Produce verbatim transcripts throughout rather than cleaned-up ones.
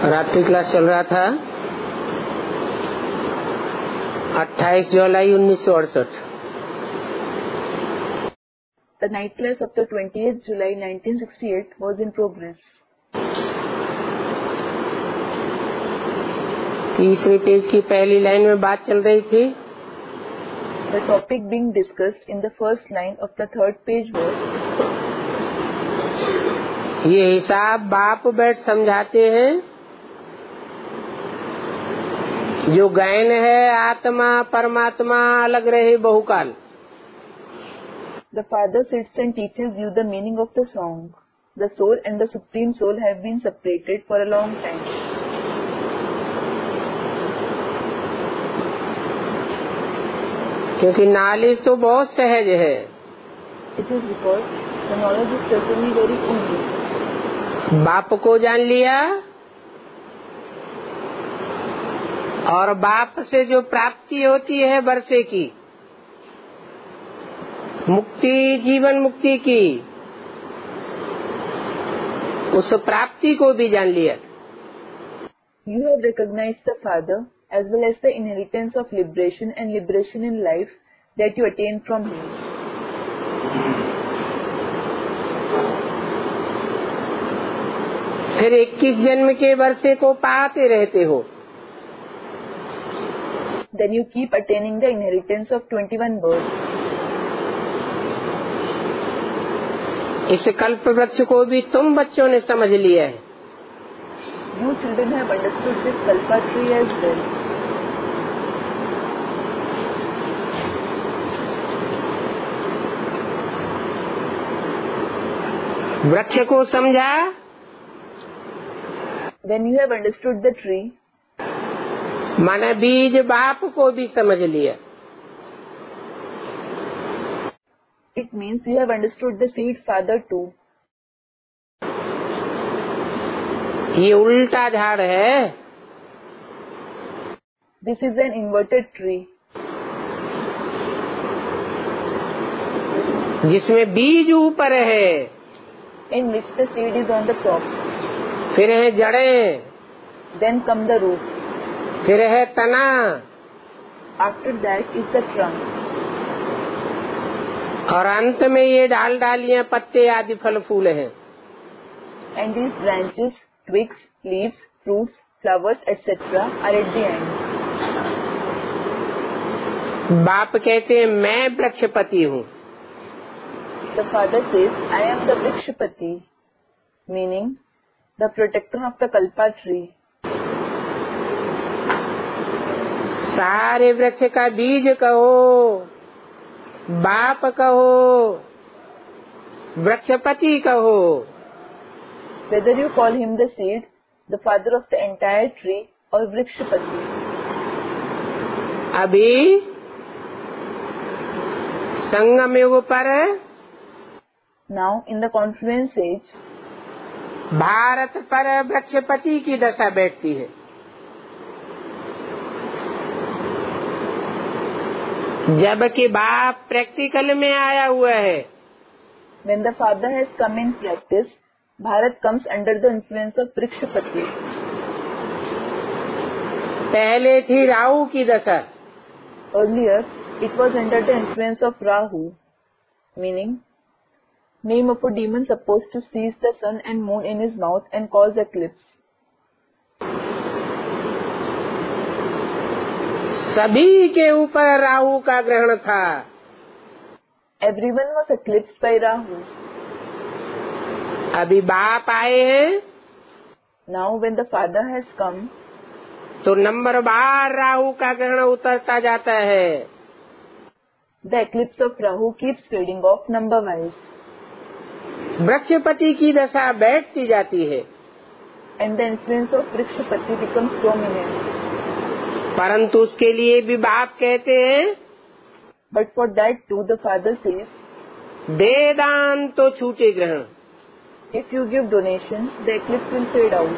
रात्रि क्लास चल रहा था अट्ठाईस जुलाई उन्नीस सौ अड़सठ। The night class of the twentieth July nineteen sixty-eight was in progress. तीसरे पेज की पहली लाइन में बात चल रही थी। The topic being discussed in the first line of the third page was, ये हिसाब बाप बैठ समझाते हैं, जो गायन है आत्मा परमात्मा अलग रहे बहुकाल। the father sits and teaches you the meaning of the song. The soul and the supreme soul have been separated for a long time. क्योंकि नॉलेज तो बहुत सहज है। It is because the knowledge is certainly very easy. बाप को जान लिया और बाप से जो प्राप्ति होती है वर्षे की, मुक्ति जीवन मुक्ति की, उस प्राप्ति को भी जान लिया। You have recognized the Father as well as the inheritance of liberation and liberation in life that you attain from Him. फिर इक्कीस जन्म के वर्षे को पाते रहते हो। Then you keep attaining the inheritance of twenty-one births. इस कल्प वृक्ष को भी तुम बच्चों ने समझ लिया है। You children have understood this Kalpa tree as well. वृक्ष को समझा, When you have understood the tree, माने बीज बाप को भी समझ लिया। it means you have understood the seed Father too. ये उल्टा झाड़ है। This is an inverted tree, जिसमें बीज ऊपर है, in which the seed is on the top. फिर है जड़ें, Then come the roots. फिर है तना, After that is the trunk. और अंत में ये डाल डालियां पत्ते आदि फल फूल हैं। And these branches, twigs, leaves, fruits, flowers, et cetera are at the end. बाप कहते हैं मैं वृक्षपति हूँ। The Father says, I am the Vrikshapati, meaning the protector of the Kalpa tree. सारे वृक्ष का बीज कहो, बाप कहो, वृक्षपति कहो, Whether you call him the seed, the father of the entire tree, or Vrikshapati. अभी संगम युग पर Now, in the confluence age, Bharat पर वृक्षपति की दशा बैठती है। जबकि बाप प्रैक्टिकल में आया हुआ है। when the father has come in practice, Bharat comes under the influence of Vrikshapati. पहले थी राहु की दशा, Earlier, it was under the influence of Rahu, meaning name of a demon supposed to seize the sun and moon in his mouth and cause eclipse. सभी के ऊपर राहु का ग्रहण था। Everyone was eclipsed by Rahu. अभी बाप आए हैं Now, when the father has come, तो नंबर बार राहु का ग्रहण उतरता जाता है। the eclipse of Rahu keeps fading off number wise. वृक्षपति की दशा बैठती जाती है, And the influence of Vrikshapati becomes dominant. परंतु उसके लिए भी बाप कहते हैं But for that too, the father says, दे दान तो छूटे ग्रहण। if you give donation, the eclipse will fade out.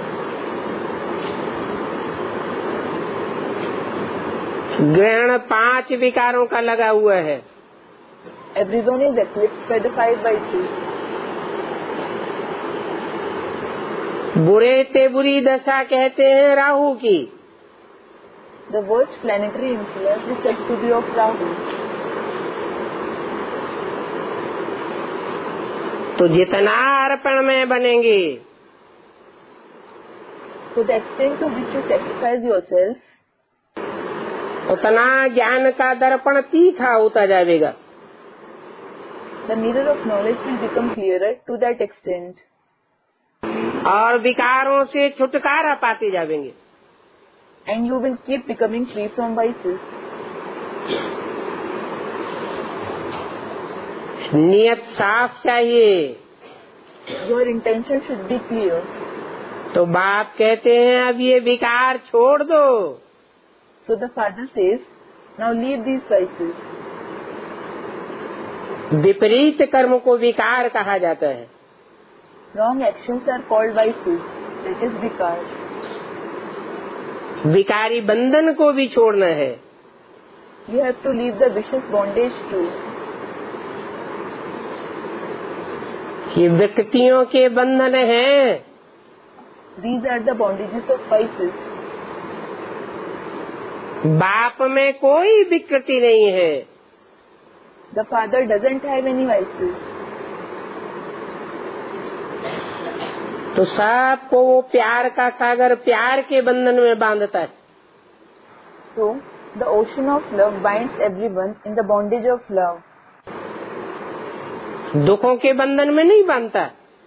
ग्रहण पांच विकारों का लगा हुआ है। Everyone is eclipsed by the five by two. बुरे ते बुरी दशा कहते हैं राहु की। The worst planetary influence is said to be of Rahu. तो जितना अर्पण में बनेंगे, So the extent to which you sacrifice yourself, उतना ज्ञान का दर्पण तीखा होता जाएगा। the mirror of knowledge will become clearer to that extent. और विकारों से छुटकारा पाते जाएंगे। And you will keep becoming free from vices. नियत साफ चाहिए। Your intention should be clear. तो बाप कहते हैं अब ये विकार छोड़ दो। So the father says, now leave these vices. विपरीत कर्म को विकार कहा जाता है। Wrong actions are called vices. That is vikar. विकारी बंधन को भी छोड़ना है। You have to leave the vicious bondage too. ये व्यक्तियों के बंधन हैं। These are the bondages of vices. बाप में कोई विकृति नहीं है। The father doesn't have any vices. तो सबको वो प्यार का सागर प्यार के बंधन में बांधता है। So the ocean of love binds everyone in the bondage of love. दुखों के बंधन में नहीं बांधता।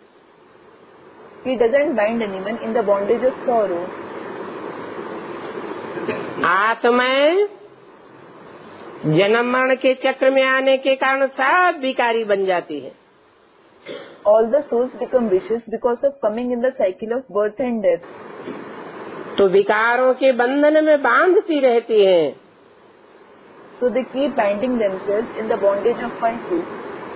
He doesn't bind anyone in the bondage of sorrow. आत्माएं जन्म मरण के चक्र में आने के कारण सब विकारी बन जाती है। All the souls become vicious because of coming in the cycle of birth and death. तो विकारों के बंधन में बांधती रहती हैं। So they keep binding themselves in the bondage of vices.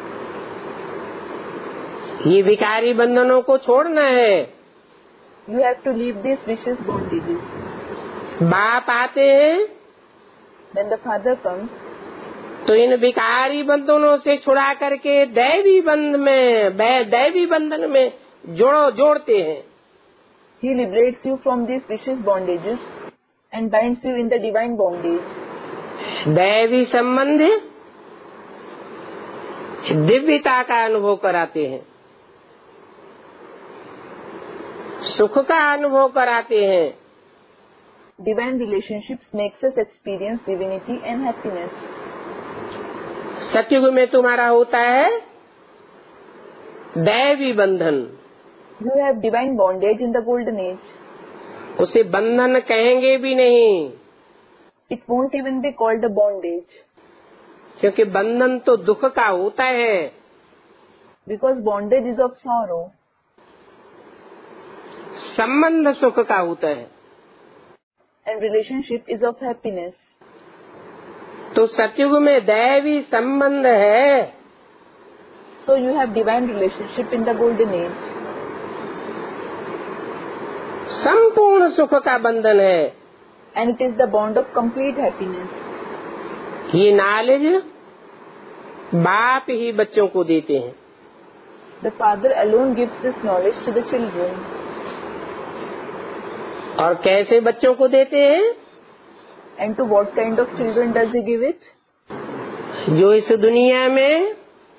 ये विकारी बंधनों को छोड़ना है। You have to leave these vicious bondages. बाप आते हैं When the father comes, तो इन विकारी बंधनों से छुड़ा करके दैवी बंध में दैवी बंधन में जोड़ो जोड़ते हैं। he liberates you from these vicious bondages and binds you in the divine bondage. दैवी संबंध दिव्यता का अनुभव कराते हैं, सुख का अनुभव कराते हैं। Divine relationships makes us experience divinity and happiness. सतयुग में तुम्हारा होता है दैवी बंधन। You have divine bondage in the golden age. उसे बंधन कहेंगे भी नहीं, It won't even be called a bondage. क्योंकि बंधन तो दुख का होता है। Because bondage is of sorrow. संबंध सुख का होता है। And relationship is of happiness. तो सतयुग में दैवी संबंध है। So you have divine relationship in the golden age. संपूर्ण सुख का बंधन है। And it is the bond of complete happiness. ये नॉलेज बाप ही बच्चों को देते हैं। The father alone gives this knowledge to the children. और कैसे बच्चों को देते हैं? And to what kind of children does he give it? जो इस दुनिया में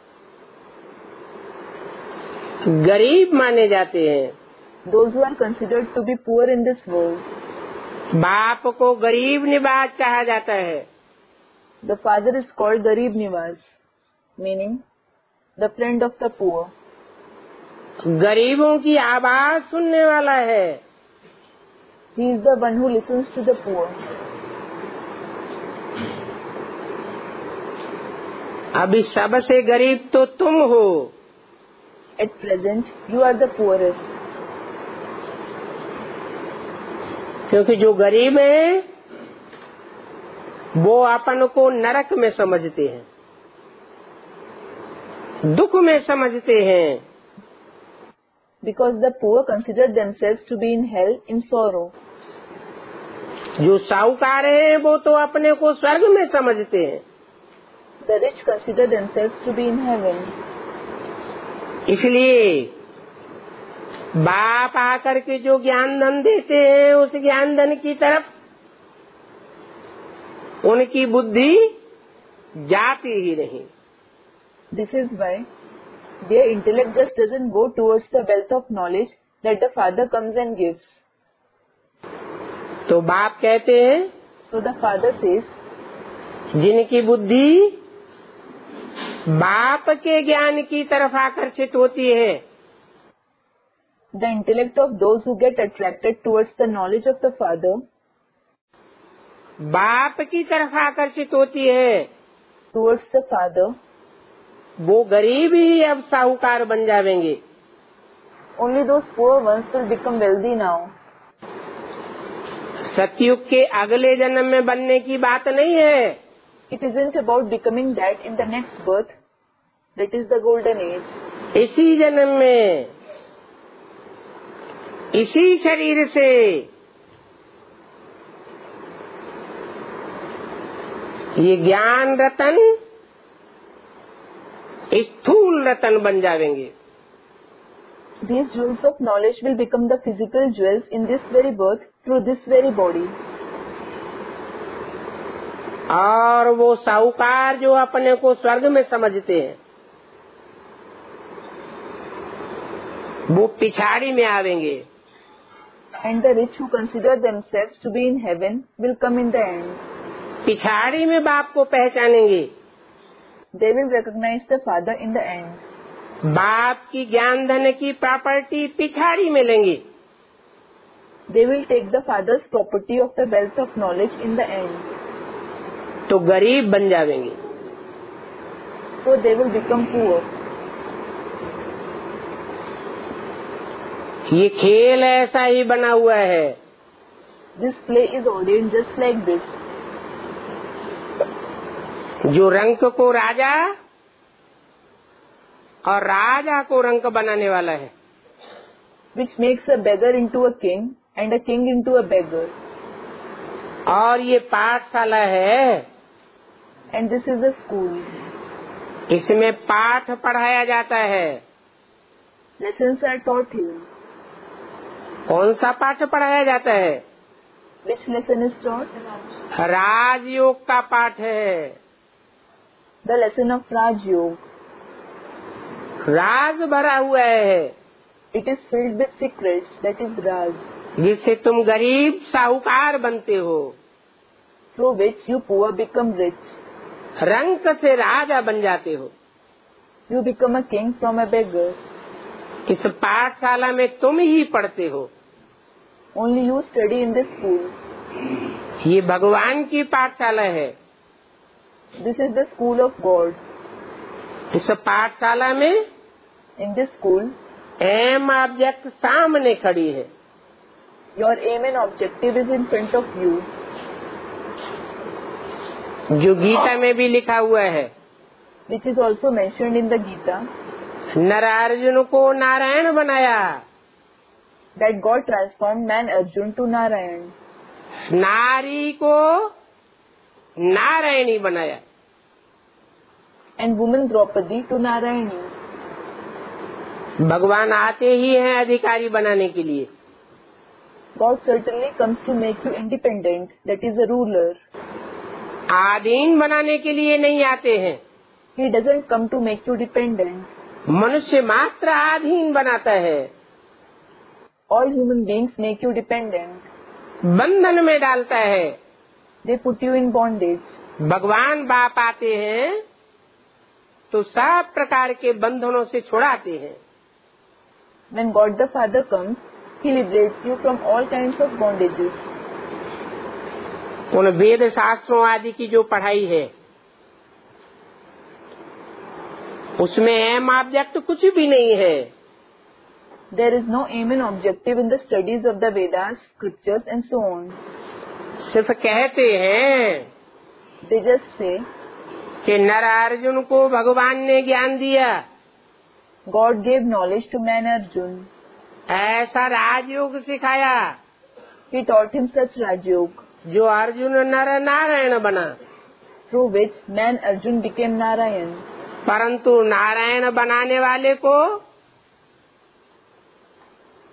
गरीब माने जाते हैं। Those who are considered to be poor in this world. बाप को गरीब निवाज कहा जाता है। The father is called Garib Niwas, meaning the friend of the poor. गरीबों की आवाज सुनने वाला है। He is the one who listens to the poor. अभी सबसे गरीब तो तुम हो। At present, you are the poorest. क्योंकि जो गरीब है वो अपन को नरक में समझते हैं, दुख में समझते हैं। Because the poor consider themselves to be in hell in sorrow. जो साहूकार हैं वो तो अपने को स्वर्ग में समझते हैं। The rich consider themselves to be in heaven. इसलिए बाप आकर के जो ज्ञान धन देते हैं उस ज्ञान धन की तरफ उनकी बुद्धि जाती ही नहीं। This is why their intellect just doesn't go towards the wealth of knowledge that the father comes and gives. तो बाप कहते हैं, So the father says, जिनकी बुद्धि बाप के ज्ञान की तरफ आकर्षित होती है, the intellect of those who get attracted towards the knowledge of the father, बाप की तरफ आकर्षित होती है, towards the father, वो गरीब ही अब साहूकार बन जाएंगे। only those poor ones will become wealthy now. सतयुग के अगले जन्म में बनने की बात नहीं है। It isn't about becoming that in the next birth. That is the golden age. इसी जन्म में, इसी शरीर से ये ज्ञान रतन स्थूल रतन बन जाएंगे। These jewels of knowledge will become the physical jewels in this very birth through this very body. और वो साहूकार जो अपने को स्वर्ग में समझते हैं वो पिछाड़ी में आवेंगे। And the rich who consider themselves to be in heaven will come in the end. पिछाड़ी में बाप को पहचानेंगे। They will recognize the father in the end. बाप की ज्ञान धन की प्रॉपर्टी पिछाड़ी में लेंगे। They will take the father's property of the wealth of knowledge in the end. तो गरीब बन जाएंगे। So they will become poor. ये खेल ऐसा ही बना हुआ है। This play is ordained just like this. जो रंक को राजा और राजा को रंक बनाने वाला है, Which makes a beggar into a king and a king into a beggar. और ये पाठशाला है। And this is a school. इसमें पाठ पढ़ाया जाता है। Lessons are taught here. कौन सा पाठ पढ़ाया जाता है? Which lesson is taught? राजयोग का पाठ है। The lesson of Raj Yoga. राज भरा हुआ है, It is filled with secrets, that is Raj, जिससे तुम गरीब साहूकार बनते हो। through which you poor become rich. रंक से राजा बन जाते हो। You become a king from a beggar. इस पाठशाला में तुम ही पढ़ते हो। Only you study in this school. ये भगवान की पाठशाला है। This is the school of God. इस पाठशाला में In this school, aim object सामने खड़ी है। your aim and objective is in front of you. जो गीता में भी लिखा हुआ है, Which is also mentioned in the Gita, नर अर्जुन को नारायण बनाया, that God transformed man Arjun to Narayan, नारी को नारायणी बनाया। and woman Draupadi to Narayani. भगवान आते ही हैं अधिकारी बनाने के लिए। God certainly comes to make you independent, that is a ruler. आधीन बनाने के लिए नहीं आते हैं। He doesn't come to make you dependent. मनुष्य मात्र आधीन बनाता है, All human beings make you dependent. बंधन में डालता है। They put you in bondage. भगवान बाप आते हैं तो सब प्रकार के बंधनों से छुड़ाते हैं। When God the Father comes, He liberates you from all kinds of bondages. उन वेद शास्त्रों आदि की जो पढ़ाई है उसमें एम ऑब्जेक्ट कुछ भी नहीं है। There is no aim and objective in the studies of the Vedas, scriptures and so on. सिर्फ कहते हैं They just say, कि नर अर्जुन को भगवान ने ज्ञान दिया, God gave knowledge to man Arjun. ऐसा राजयोग सिखाया He taught him such Rajyog, जो अर्जुन नर नारायण बना। through which man Arjun became Narayan. परंतु नारायण बनाने वाले को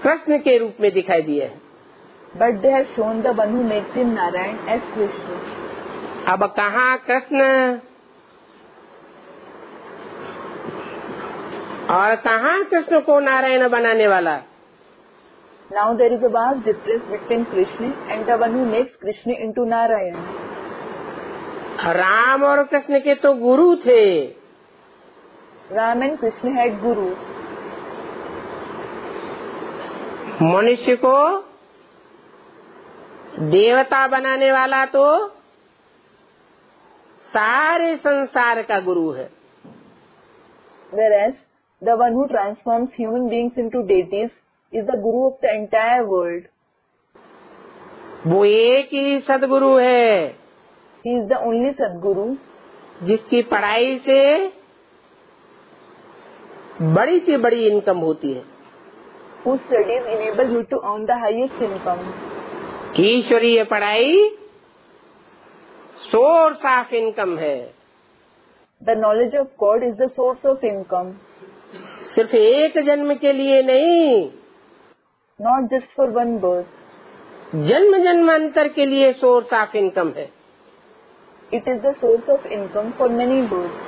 कृष्ण के रूप में दिखाई दिए हैं। But they have shown the one who makes him Narayan as Krishna. अब कहाँ कृष्ण और कहाँ कृष्ण को नारायण बनाने वाला? Now there is a vast difference between Krishna and the one who makes Krishna into Narayan. Ram और कृष्ण के तो गुरु थे। Ram and Krishna had gurus. मनुष्य को देवता बनाने वाला तो सारे संसार का गुरु है। Whereas the one who transforms human beings into deities is the guru of the entire world. वो एक ही सदगुरु है। He is the only Sadguru जिसकी पढ़ाई से बड़ी से बड़ी इनकम होती है। whose studies enable you to earn the highest income. ईश्वरीय पढ़ाई सोर्स ऑफ इनकम है। The knowledge of God is the source of income, सिर्फ एक जन्म के लिए नहीं, not just for one birth. जन्म जन्मांतर के लिए सोर्स ऑफ इनकम है। It is the source of income for many births.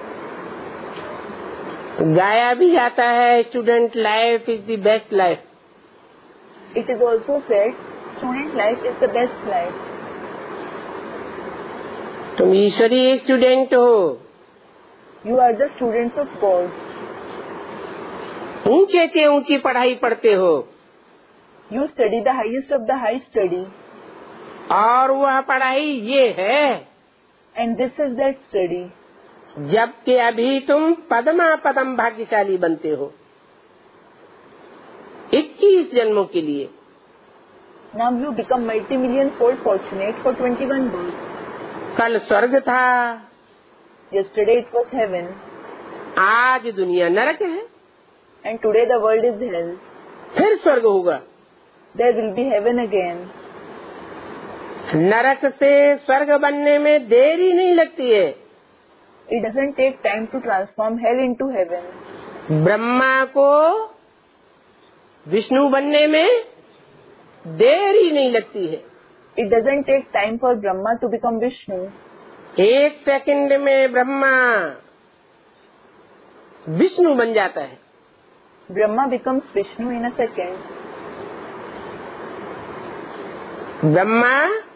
गाया भी जाता है, student life is the best life. It is also said, student life is the best life. तुम ईश्वरीय स्टूडेंट हो, You are the students of God. ऊंचे से ऊंची पढ़ाई पढ़ते हो You study the highest of the high study, और वह पढ़ाई ये है and this is that study. जबकि अभी तुम पद्मा पदम भाग्यशाली बनते हो इक्कीस जन्मों के लिए। Now you become multi-million fold fortunate for twenty-one births. कल स्वर्ग था, Yesterday it was heaven, आज दुनिया नरक है, and today the world is hell. फिर स्वर्ग होगा। There will be heaven again. नरक से स्वर्ग बनने में देरी नहीं लगती है। It doesn't take time to transform hell into heaven. Brahma को विष्णु बनने में देरी नहीं लगती है। It doesn't take time for Brahma to become Vishnu. एक सेकंड में ब्रह्मा विष्णु बन जाता है। Brahma becomes Vishnu in a second. Brahma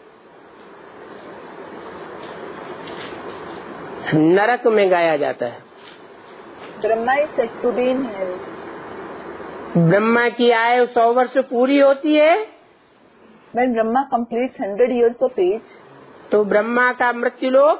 नरक में गाया जाता है। Brahma is said to be in hell. Brahma की आयु सौ वर्ष पूरी होती है When Brahma completes hundred years of age, तो ब्रह्मा का मृत्युलोक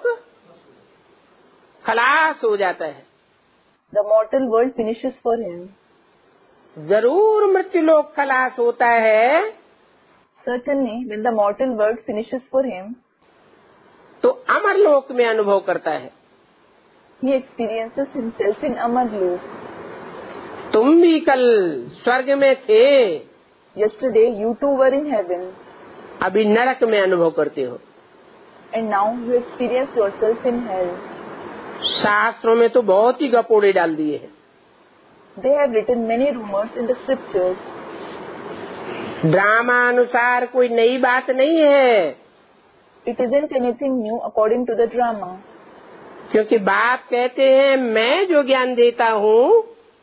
खलास हो जाता है। the mortal world finishes for him. जरूर मृत्युलोक खलास होता है Certainly, when the mortal world finishes for him, तो अमरलोक में अनुभव करता है। he experiences himself in Amarlok. तुम भी कल स्वर्ग में थे, Yesterday, you too were in heaven, अभी नरक में अनुभव करते हो। and now you experience yourself in hell. शास्त्रों में तो बहुत ही गपोड़े डाल दिए हैं। They have written many rumors in the scriptures. Drama अनुसार कोई नई बात नहीं है, It isn't anything new according to the drama. क्योंकि बाप कहते हैं मैं जो ज्ञान देता हूँ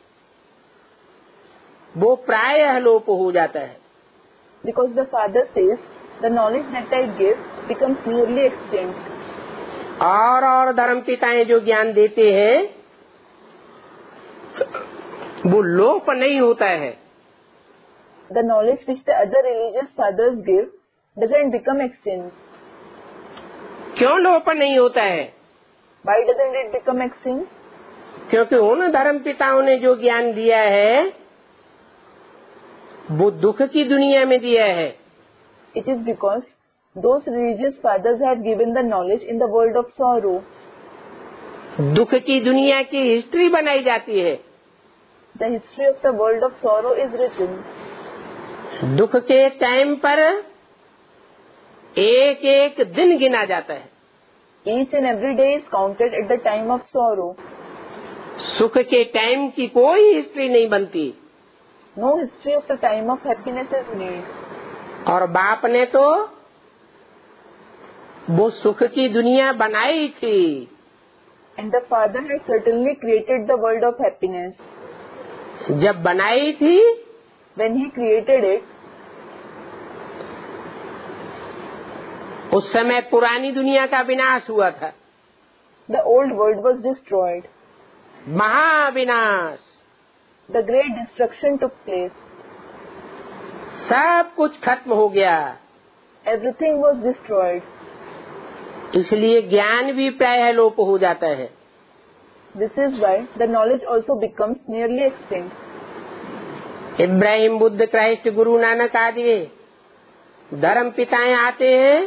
वो प्रायः लोप हो जाता है। Because the father says, the knowledge that I give becomes nearly extinct. और और धर्म पिताएं जो ज्ञान देते हैं वो लोप नहीं होता है। The knowledge which the other religious fathers give doesn't become extinct. क्यों लोप नहीं होता है? Why doesn't it become extinct? क्योंकि उन धर्म पिताओं ने जो ज्ञान दिया है वो दुख की दुनिया में दिया है। It is because those religious fathers have given the knowledge in the world of sorrow. दुख की दुनिया की हिस्ट्री बनाई जाती है। The history of the world of sorrow is written. दुख के टाइम पर एक एक दिन गिना जाता है। Each and every day is counted at the time of sorrow. सुख के टाइम की कोई हिस्ट्री नहीं बनती। No history of the time of happiness is made. और बाप ने तो वो सुख की दुनिया बनाई थी। And the father had certainly created the world of happiness. जब बनाई थी, When he created it, उस समय पुरानी दुनिया का विनाश हुआ था। the old world was destroyed. महाविनाश, The great destruction took place. सब कुछ खत्म हो गया। Everything was destroyed. इसलिए ज्ञान भी प्रायः लोप हो जाता है। This is why the knowledge also becomes nearly extinct. Ibrahim, Buddha, Christ, Guru Nanak आदि धर्म पिताएं आते हैं,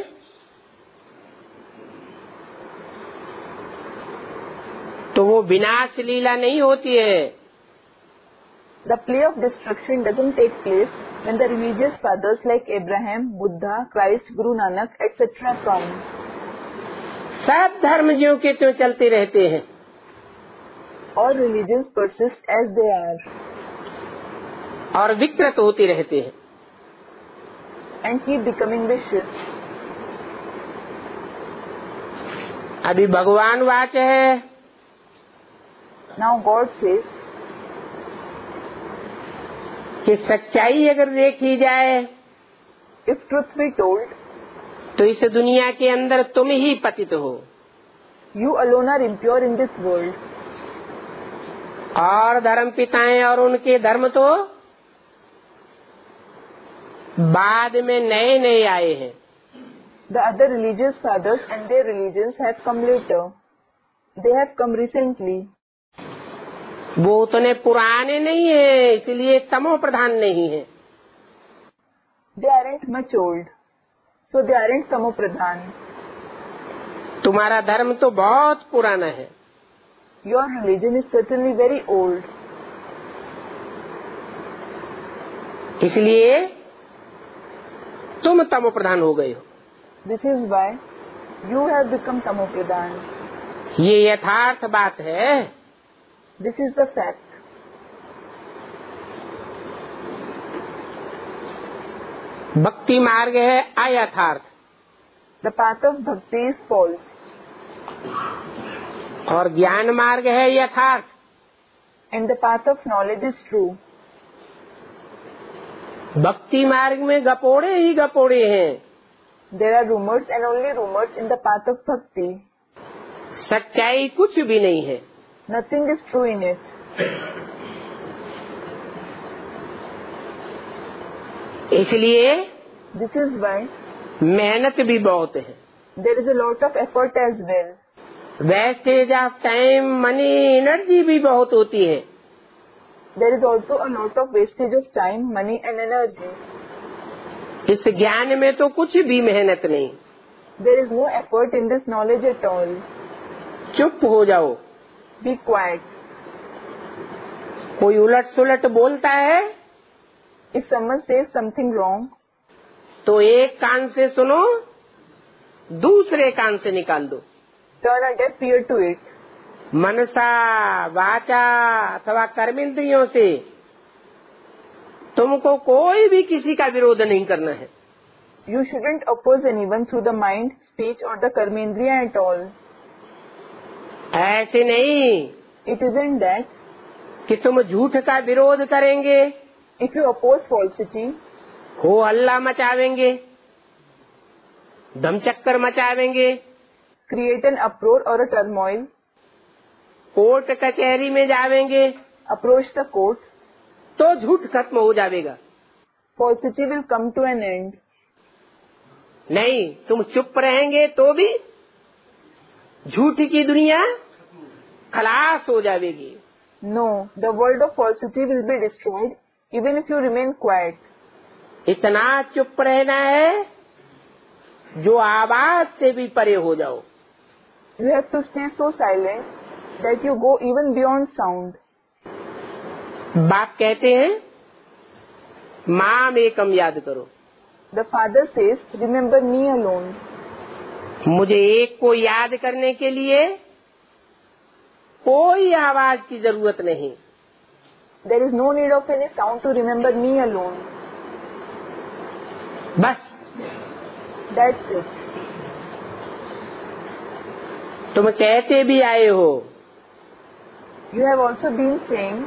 तो वो विनाश लीला नहीं होती है। The play of destruction doesn't take place when the religious fathers like Abraham, Buddha, Christ, Guru Nanak, et cetera come. सब धर्म ज्यों के त्यों चलते रहते हैं। All religions persist as they are और विकृत होते रहते हैं। and keep becoming vicious. अभी भगवान वाच है, Now God says, कि सच्चाई अगर देखी जाए if truth be told, तो इस दुनिया के अंदर तुम ही पतित हो, you alone are impure in this world. और धर्म पिताएं और उनके धर्म तो बाद में नए नए आए हैं। The other religious fathers and their religions have come later. They have come recently. वो उतने पुराने नहीं है, इसलिए तमो प्रधान नहीं है। They aren't much old, so they aren't tamo pradhan. तुम्हारा धर्म तो बहुत पुराना है। Your religion is certainly very old. इसलिए तुम तमो प्रधान हो गए हो। This is why you have become tamo pradhan. ये यथार्थ बात है। This is the fact. भक्ति मार्ग है अयथार्थ, The path of bhakti is false और ज्ञान मार्ग है यथार्थ। and the path of knowledge is true. भक्ति मार्ग में गपोड़े ही गपोड़े हैं, There are rumors and only rumors in the path of bhakti. सच्चाई कुछ भी नहीं है। Nothing is true in it. इसलिए This is why मेहनत भी बहुत है। there is a lot of effort as well. Wastage of time, money, energy भी बहुत होती है। There is also a lot of wastage of time, money and energy. इस ज्ञान में तो कुछ भी मेहनत नहीं। There is no effort in this knowledge at all. चुप हो जाओ। Be quiet. कोई उलट सुलट बोलता है If someone says something wrong, तो एक कान से सुनो, दूसरे कान से निकाल दो। turn a deaf ear to it. मनसा, वाचा अथवा कर्मेंद्रियों से तुमको कोई भी किसी का विरोध नहीं करना है। You shouldn't oppose anyone through the mind, speech or the karmendriya at all. ऐसे नहीं It isn't that. कि तुम झूठ का विरोध करेंगे, If you oppose falsity, हो हल्ला मचावेंगे, धमचक्कर मचावेंगे, create an uproar or a turmoil, court कचहरी में जावेंगे, approach the court, तो झूठ खत्म हो जाएगा। falsity will come to an end. नहीं, तुम चुप रहेंगे तो भी झूठ की दुनिया खलास हो जाएगी। No, the world of falsity will be destroyed even if you remain quiet. इतना चुप रहना है जो आवाज से भी परे हो जाओ। You have to stay so silent that you go even beyond sound. बाप कहते हैं माम एकम याद करो। The father says, remember me alone. मुझे एक को याद करने के लिए कोई आवाज की जरूरत नहीं। There is no need of any sound to remember me alone. बस, That's it. तुम कहते भी आए हो, You have also been saying,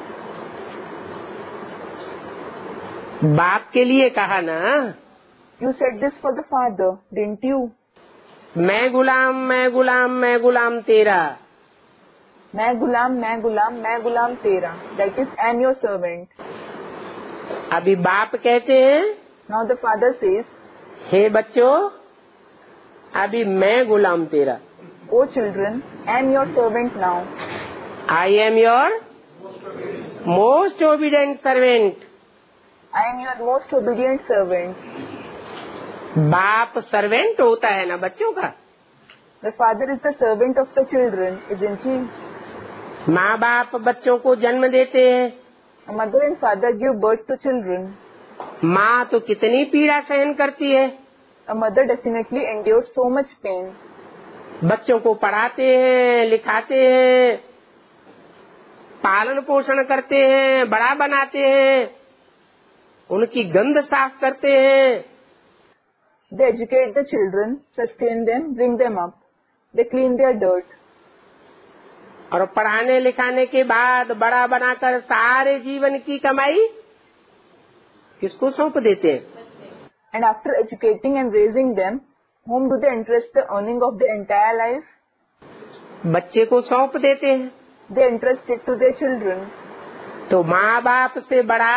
बाप के लिए कहा ना, you said this for the Father, didn't you? मैं गुलाम मैं गुलाम मैं गुलाम तेरा। मैं गुलाम मैं गुलाम मैं गुलाम तेरा. That is, I am your servant. अभी बाप कहते हैं, Now the Father says, हे बच्चों, अभी मैं गुलाम तेरा। O children, I am your servant now. I am your most obedient servant. I am your most obedient servant. बाप सर्वेंट होता है ना बच्चों का। The Father is the servant of the children, isn't he? माँ बाप बच्चों को जन्म देते हैं। A mother and father give birth to children. माँ तो कितनी पीड़ा सहन करती है। A mother definitely endures so much pain. बच्चों को पढ़ाते हैं, लिखाते हैं, पालन पोषण करते हैं, बड़ा बनाते हैं, उनकी गंध साफ करते हैं। They educate the children, sustain them, bring them up. They clean their dirt. और पढ़ाने लिखाने के बाद बड़ा बनाकर सारे जीवन की कमाई किसको सौंप देते हैं? And after educating and raising them, whom do they entrust the earning of the entire life? बच्चे को सौंप देते हैं। They entrust it to their children. तो माँ बाप से बड़ा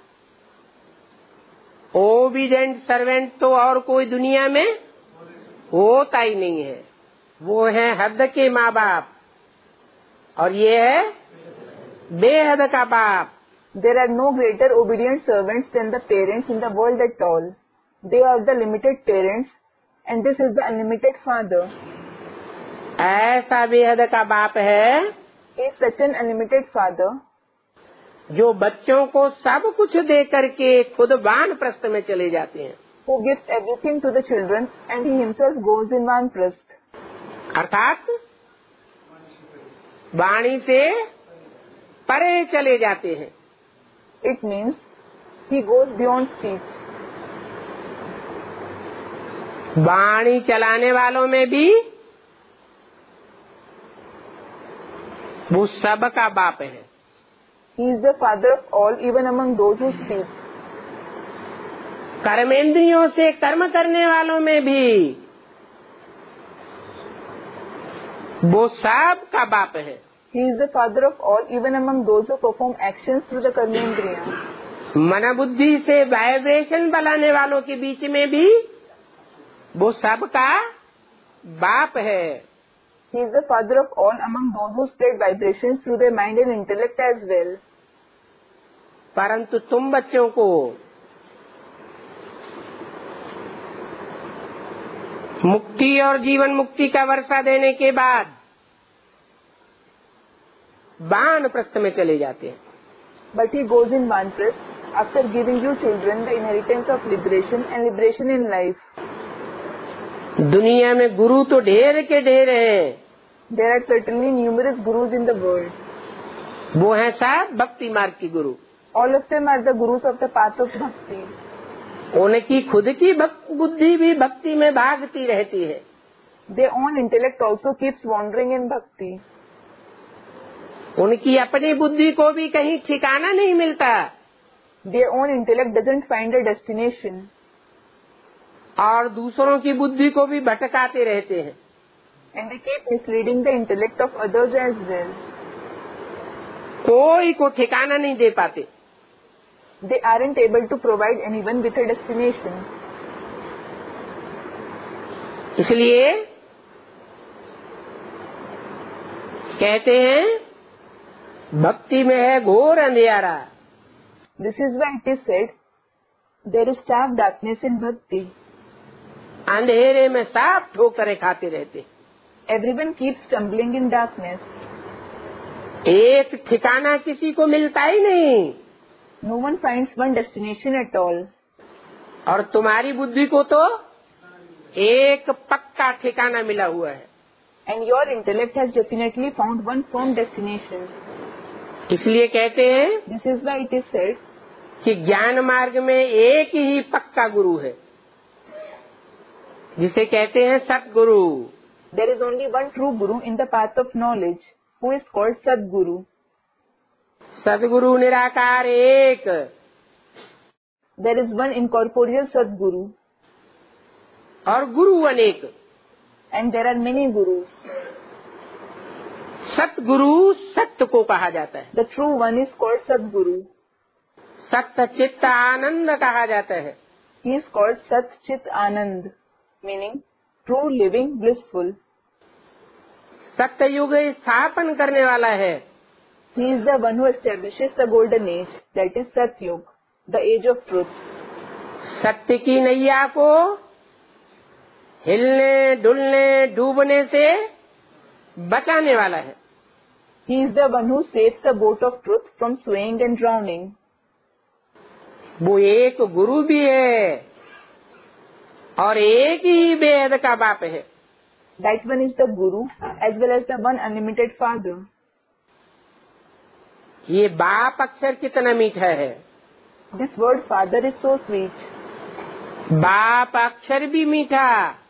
ओबीडिएंट सर्वेंट तो और कोई दुनिया में होता ही नहीं है। वो है हद के माँ बाप और ये है बेहद का बाप। There are no greater obedient servants than the parents in the world at all. They are the limited parents, and this is the unlimited Father. ऐसा बेहद का बाप है, He is such an unlimited Father जो बच्चों को सब कुछ दे करके खुद वानप्रस्थ में चले जाते हैं। who gives everything to the children, and he himself goes in Vanprastha. अर्थात वाणी से परे चले जाते हैं। It means he goes beyond speech. वाणी चलाने वालों में भी वो सबका बाप है। He is the Father of all, even among those who speak. कर्मेंद्रियों से कर्म करने वालों में भी वो सबका बाप है। He is the Father of all, even among those who perform actions through the Karmendriya. मन बुद्धि से वाइब्रेशन बनाने वालों के बीच में भी वो सबका बाप है। He is the Father of all among those who spread vibrations through their mind and intellect as well. परंतु तुम बच्चों को मुक्ति और जीवन मुक्ति का वर्षा देने के बाद वानप्रस्थ में चले जाते हैं। But he goes in Vanprastha after giving you children the inheritance of liberation and liberation in life. दुनिया में गुरु तो ढेर के ढेर हैं। There are certainly numerous gurus in the world. वो हैं सब भक्ति मार्ग की गुरु। All of them are the gurus of the path of bhakti. उनकी खुद की बुद्धि भी भक्ति में भागती रहती है। Their own intellect also keeps wandering in bhakti. उनकी अपनी बुद्धि को भी कहीं ठिकाना नहीं मिलता। Their own intellect doesn't find a destination. और दूसरों की बुद्धि को भी भटकाते रहते हैं। And they keep misleading the intellect of others as well. कोई को ठिकाना नहीं दे पाते। They aren't able to provide anyone with a destination. इसलिए कहते हैं भक्ति में है घोर अंधियारा। This is why it is said, there is stark darkness in bhakti. अंधेरे में सब ठोकरें खाते रहते। Everyone keeps stumbling in darkness. एक ठिकाना किसी को मिलता ही नहीं। No one finds one destination at all. और तुम्हारी बुद्धि को तो एक पक्का ठिकाना मिला हुआ है। And your intellect has definitely found one firm destination. इसलिए कहते हैं This is why it is said कि ज्ञान मार्ग में एक ही पक्का गुरु है, जिसे कहते हैं सतगुरु। there is only one true Guru in the path of knowledge, who is called Sadguru. सतगुरु निराकार एक, There is one incorporeal Sadguru, और गुरु अनेक। and there are many Gurus. सतगुरु सत्य को कहा जाता है, The true one is called Sadguru. सत्य चित्त आनंद कहा जाता है। He is called Sat Chit Anand, meaning true, living, blissful. सत्य युग स्थापन करने वाला है। He is the one who establishes the golden age, that is Satyug, the age of truth. सत्य की नैया को हिलने डुलने डूबने से बचाने वाला है। He is the one who saves the boat of truth from swaying and drowning. वो एक गुरु भी है और एक ही बेहद का बाप है। That one is the Guru as well as the one unlimited Father. ये बाप अक्षर कितना मीठा है। This word Father is so sweet. बाप अक्षर भी मीठा,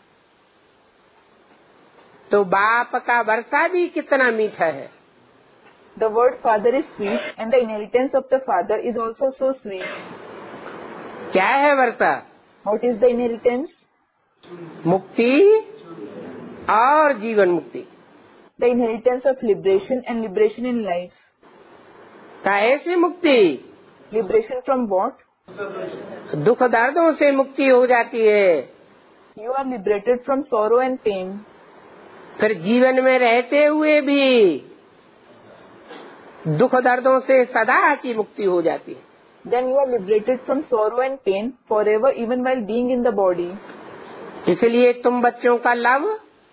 तो बाप का वर्षा भी कितना मीठा है। The word Father is sweet and the inheritance of the Father is also so sweet. क्या है वर्षा? What is the inheritance? मुक्ति और जीवन मुक्ति। The inheritance of liberation and liberation in life. कैसे मुक्ति? Liberation from what? दुख दर्दों से मुक्ति हो जाती है। You are liberated from sorrow and pain. फिर जीवन में रहते हुए भी दुख दर्दों से सदा की मुक्ति हो जाती है। Then you are liberated from sorrow and pain forever, even while being in the body. इसलिए तुम बच्चों का लव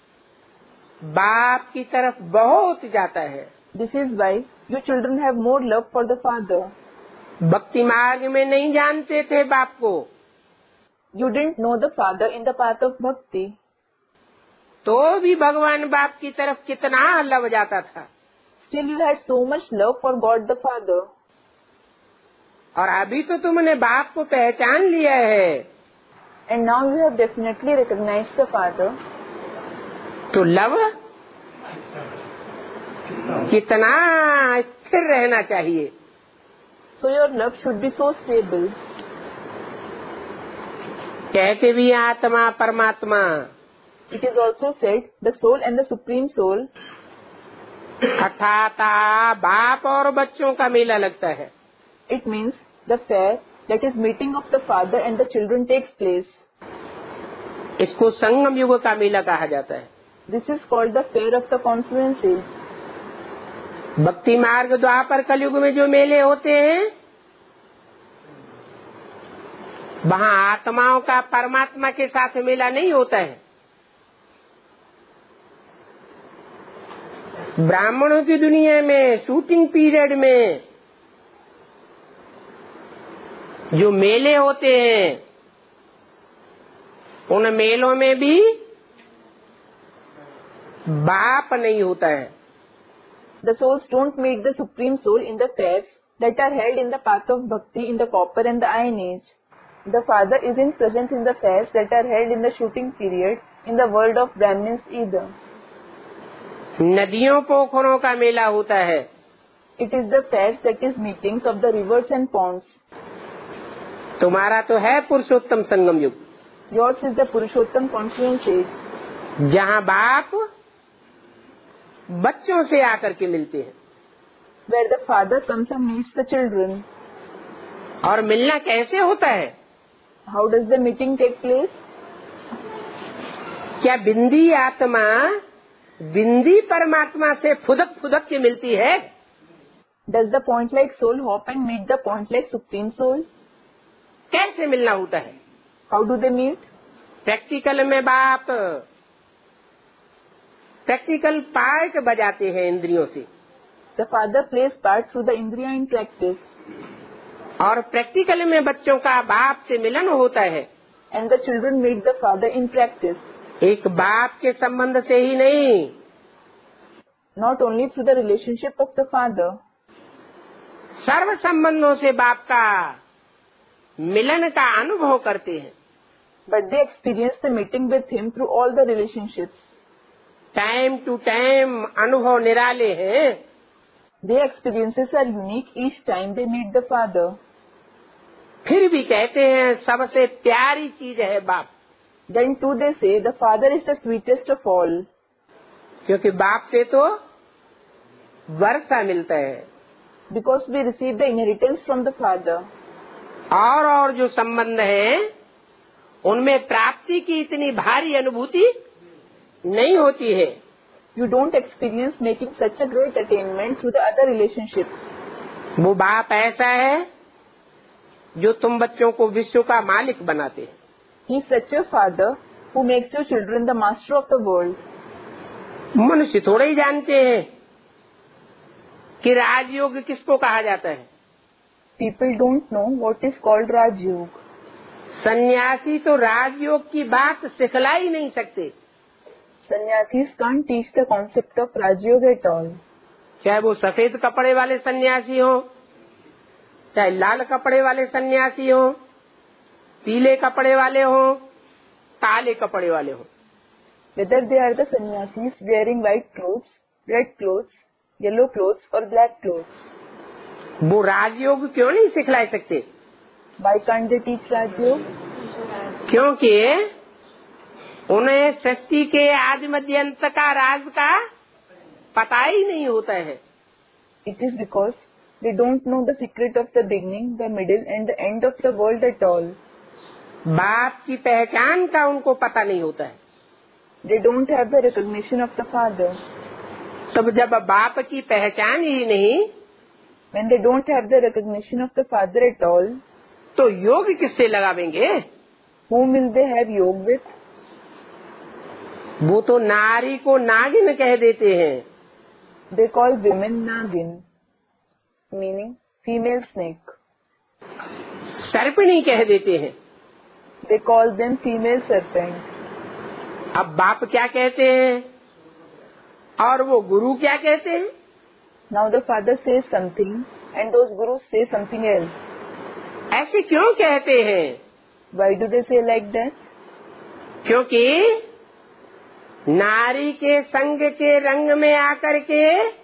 बाप की तरफ बहुत जाता है। This is why you children have more love for the Father. भक्ति मार्ग में नहीं जानते थे बाप को, You didn't know the Father in the path of bhakti. तो भी भगवान बाप की तरफ कितना लव जाता था। Still you had so much love for God the Father. और अभी तो तुमने बाप को पहचान लिया है, And now you have definitely recognized the Father. तो लव कितना स्थिर रहना चाहिए। So your love should be so stable. कहते भी आत्मा परमात्मा, It is also said the soul and the supreme soul. अर्थात बाप और बच्चों का मेला लगता है। It means the fair, that is meeting of the Father and the children takes place. इसको संगम युग का मेला कहा जाता है। This is called the fair of the confluences. भक्ति मार्ग द्वापर कलयुग में जो मेले होते हैं, वहाँ आत्माओं का परमात्मा के साथ मेला नहीं होता है। ब्राह्मणों की दुनिया में शूटिंग पीरियड में जो मेले होते हैं, उन मेलों में भी बाप नहीं होता है। The souls don't meet the supreme soul in the fairs that are held in the path of bhakti in the copper and the iron age. The Father isn't present in the fairs that are held in the shooting period in the world of Brahmins either. नदियों पोखरों का मेला होता है। It is the fairs, that is meetings of the rivers and ponds. तुम्हारा तो है पुरुषोत्तम संगम युग, Yours is the Purushottam confluence age, जहाँ बाप बच्चों से आकर के मिलते हैं। where the Father comes and meets the children. और मिलना कैसे होता है? How does the meeting take place? क्या बिंदी आत्मा बिंदी परमात्मा से फुदक फुदक के मिलती है? Does the point-like soul hop and meet the point-like supreme soul? कैसे मिलना होता है? How do they meet? Practical में बाप प्रैक्टिकल पार्ट बजाते हैं इंद्रियों से, The Father plays part through the Indriya in practice, और प्रैक्टिकल में बच्चों का बाप से मिलन होता है। and the children meet the Father in practice, एक बाप के संबंध से ही नहीं, not only through the relationship of the Father, सर्व संबंधों से बाप का मिलन का अनुभव करते हैं। But they experience the meeting with him through all the relationships. Time to time अनुभव निराले हैं। Their experiences are unique each time they meet the Father. फिर भी कहते हैं सबसे प्यारी चीज है बाप। Then too they say the Father is the sweetest of all. क्योंकि बाप से तो वर्षा मिलता है। Because we receive the inheritance from the Father. और और जो संबंध है उनमें प्राप्ति की इतनी भारी अनुभूति नहीं होती है। You don't experience making such a great attainment through the other relationships. वो बाप ऐसा है जो तुम बच्चों को विश्व का मालिक बनाते हैं। He is such a Father who makes your children the master of the world. मनुष्य थोड़े ही जानते हैं कि राजयोग किसको कहा जाता है। People don't know what is called Raj Yoga. सन्यासी तो राजयोग की बात सिखला ही नहीं सकते। Sannyasis can't teach the concept of Raj Yoga at all. चाहे वो सफेद कपड़े वाले सन्यासी हो, चाहे लाल कपड़े वाले सन्यासी हो, पीले कपड़े वाले हो, काले कपड़े वाले हो। Whether they are the sannyasis wearing white clothes, red clothes, yellow clothes or black clothes. वो राजयोग क्यों नहीं सिखला सकते? Why can't they teach Raj Yoga? क्योंकि उन्हें सृष्टि के आदि मध्य अंत का राज का पता ही नहीं होता है। It is because they don't know the secret of the beginning, the middle and the end of the world at all. बाप की पहचान का उनको पता नहीं होता है। They don't have the recognition of the Father. तब जब बाप की पहचान ही नहीं, When they don't have the recognition of the Father at all, तो योग किससे लगावेंगे? whom will they have yoga with? वो तो नारी को नागिन कह देते हैं। They call women Nagin, meaning female snake. सर्पिणी कह देते हैं। They call them female serpent. अब बाप क्या कहते हैं और वो गुरु क्या कहते हैं? Now the Father says something and those gurus say something else. ऐसे क्यों कहते हैं? Why do they say like that? क्योंकि नारी के संग के रंग में आकर के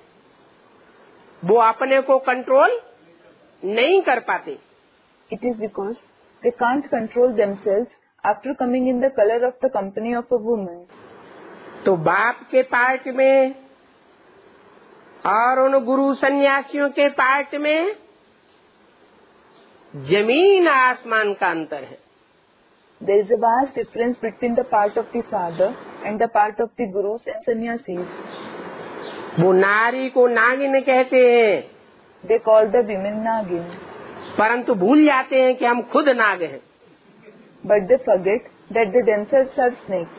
वो अपने को कंट्रोल नहीं कर पाते। It is because they can't control themselves after coming in the color of the company of a woman. तो बाप के पार्ट में और उन गुरु सन्यासियों के पार्ट में जमीन आसमान का अंतर है। There is a vast difference between the part of the Father and the part of the gurus and sannyasis. वो नारी को नागिन कहते हैं, They call the women Nagin, परंतु भूल जाते हैं कि हम खुद नाग हैं। but they forget that they themselves are snakes.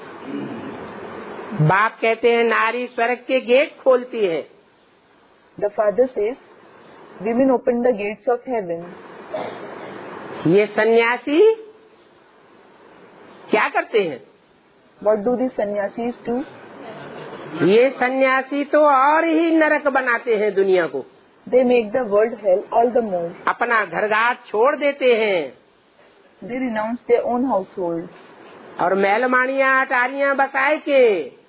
बाप कहते हैं नारी स्वर्ग के गेट खोलती है। The Father says, women open the gates of heaven. ये सन्यासी क्या करते हैं? What do the sannyasis do? ये सन्यासी तो और ही नरक बनाते हैं दुनिया को। They make the world hell all the more. अपना घरघाट छोड़ देते हैं They renounce their own household. और महलमानियां अटारियां बसाए के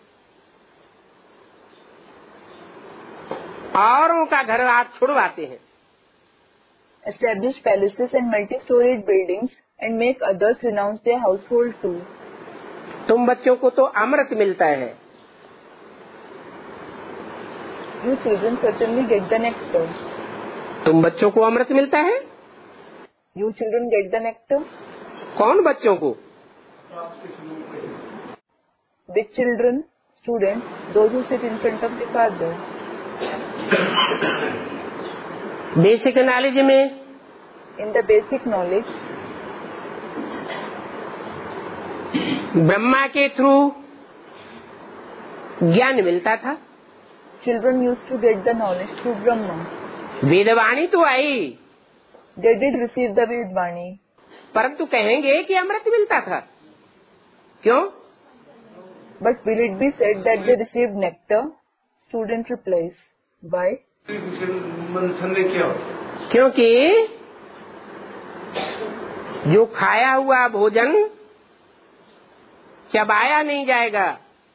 औरों का घरघाट छुड़वाते हैं। Establish palaces and multi-storied buildings and make others renounce their household too. तुम बच्चों को तो अमृत मिलता है। You children certainly get the nectar. तुम बच्चों को अमृत मिलता है? You children get the nectar. कौन बच्चों को? Big children, students, those who sit in front of the Father. Basic knowledge में In the basic knowledge, Brahma के थ्रू ज्ञान मिलता था। children used to get the knowledge through Brahma. वेदवाणी तो आई, They did receive the Vedvani, परंतु कहेंगे कि अमृत मिलता था। क्यों? but will it be said that they received nectar? Student replies, why? मंथन ने क्या होता है? क्योंकि जो खाया हुआ भोजन चबाया नहीं जाएगा,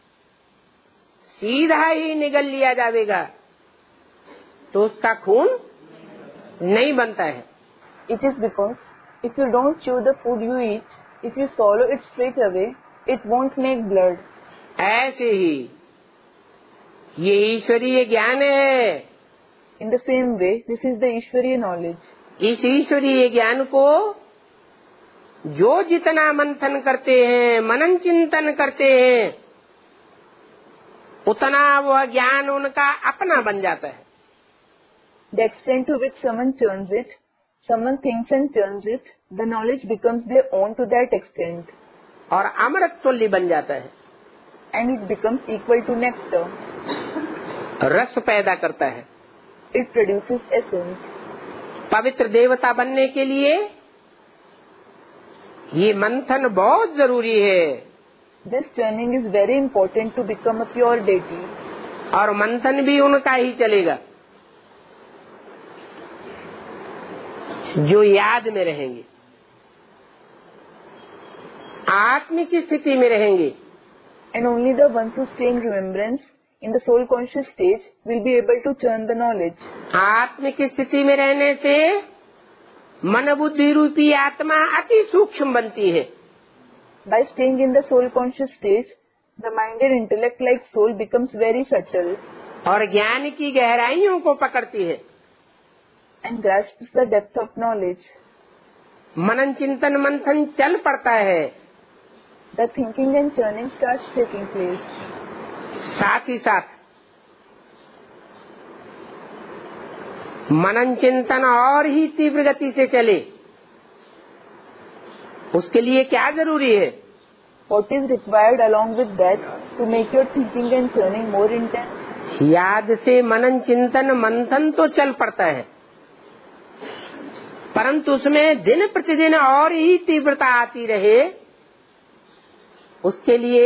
सीधा ही निगल लिया जाएगा, तो उसका खून नहीं बनता है। It is because if you don't chew the food you eat, if you swallow it straight away, it won't make blood. ऐसे ही ये ईश्वरीय ज्ञान है। In the same way, this is the Ishwariya knowledge. इस ईश्वरीय ज्ञान को जो जितना मंथन करते हैं, मनन चिंतन करते हैं, उतना वह ज्ञान उनका अपना बन जाता है। The extent to which someone churns it, someone thinks and churns it, the knowledge becomes their own to that extent. और अमृत तुल्य बन जाता है। And it becomes equal to nectar. रस पैदा करता है। It produces essence. पवित्र देवता बनने के लिए ये मंथन बहुत जरूरी है। This churning is very important to become a pure deity. और मंथन भी उनका ही चलेगा जो याद में रहेंगे, आत्मिक स्थिति में रहेंगे। And only the ones who stay in remembrance in the soul conscious stage will be able to churn the knowledge. आत्मिक स्थिति में रहने से मन बुद्धि रूपी आत्मा अति सूक्ष्म बनती है। By staying in the soul conscious stage, the mind and intellect like soul becomes very subtle. और ज्ञान की गहराइयों को पकड़ती है। And grasps the depth of knowledge. मनन चिंतन मंथन चल पड़ता है। The thinking and churning starts taking place. साथ ही साथ मनन चिंतन और ही तीव्र गति से चले, उसके लिए क्या जरूरी है? What is required along with that to make your thinking and churning more intense? याद से मनन चिंतन मंथन तो चल पड़ता है, परंतु उसमें दिन प्रतिदिन और ही तीव्रता आती रहे, उसके लिए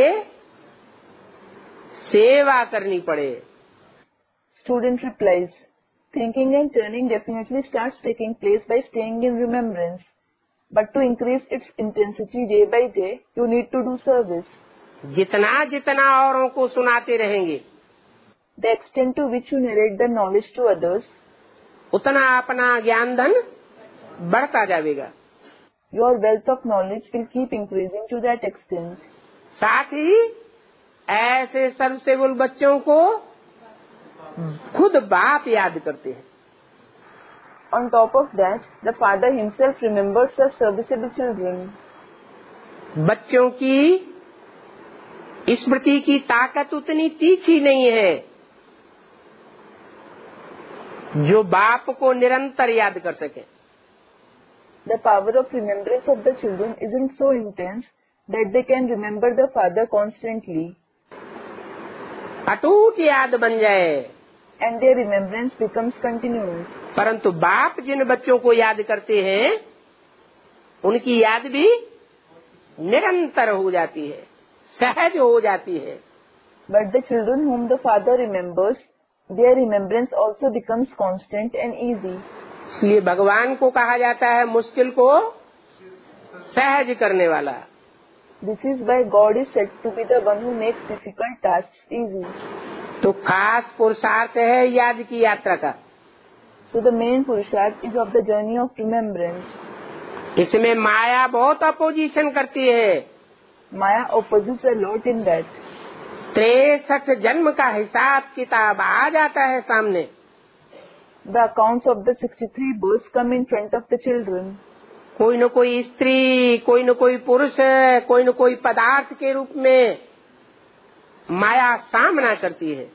सेवा करनी पड़े। Student replies, thinking and churning definitely starts taking place by staying in remembrance. But to increase its intensity day by day, you need to do service. जितना जितना औरों को सुनाते रहेंगे, The extent to which you narrate the knowledge to others, उतना अपना ज्ञान धन बढ़ता जाएगा। your wealth of knowledge will keep increasing to that extent. साथ ही ऐसे सर्वसेवल बच्चों को खुद बाप याद करते हैं। On top of that, the father himself remembers the serviceable children. बच्चों की स्मृति की ताकत उतनी तीखी नहीं है जो बाप को निरंतर याद कर सके। The power of remembrance of the children isn't so intense that they can remember the father constantly. अटूट याद बन जाए, And their remembrance becomes continuous. परंतु बाप जिन बच्चों को याद करते हैं, उनकी याद भी निरंतर हो जाती है, सहज हो जाती है। But the children whom the father remembers, their remembrance also becomes constant and easy. इसलिए भगवान को कहा जाता है मुश्किल को सहज करने वाला। This is why God is said to be the one who makes difficult tasks easy. तो खास पुरुषार्थ है याद की यात्रा का। So the main purusharth is of the journey of remembrance. इसमें माया बहुत अपोजिशन करती है। Maya opposes a lot in that. तिरसठ जन्म का हिसाब किताब आ जाता है सामने। The accounts of the sixty-three births come in front of the children. कोई न कोई स्त्री, कोई न कोई पुरुष, कोई न कोई पदार्थ के रूप में माया सामना करती है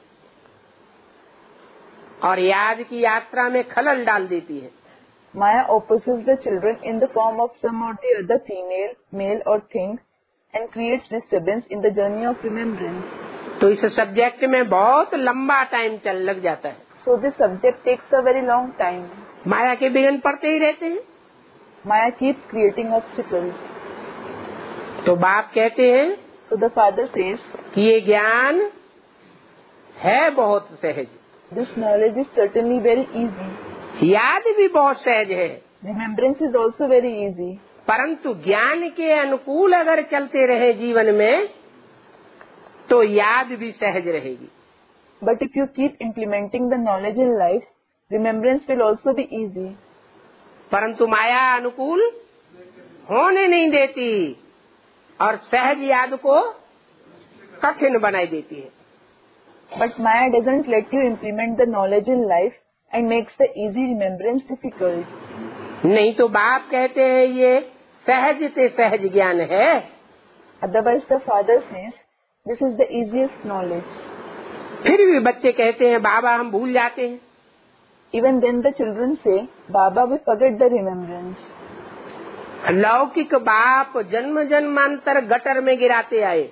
और याद की यात्रा में खलल डाल देती है। Maya opposes the children in the form of some or the other female, male or thing and creates disturbance in the journey of remembrance. तो इस सब्जेक्ट में बहुत लंबा टाइम चल लग जाता है। So this subject takes a very long time. माया के विघ्न पड़ते ही रहते हैं। Maya keeps creating obstacles. तो बाप कहते हैं So the father says, कि ये ज्ञान है बहुत सहज, this knowledge is certainly very easy, याद भी बहुत सहज है, Remembrance is also very easy. परंतु ज्ञान के अनुकूल अगर चलते रहे जीवन में तो याद भी सहज रहेगी। But if you keep implementing the knowledge in life, remembrance will also be easy. परंतु माया अनुकूल होने नहीं देती और सहज याद को कठिन बनाई देती है। But Maya doesn't let you implement the knowledge in life and makes the easy remembrance difficult. नहीं तो बाप कहते हैं ये सहज से सहज ज्ञान है। Otherwise the father says, this is the easiest knowledge. फिर भी बच्चे कहते हैं बाबा हम भूल जाते हैं। Even then the children say, Baba, we forget the remembrance. लौकिक बाप जन्म जन्मांतर गटर में गिराते आए।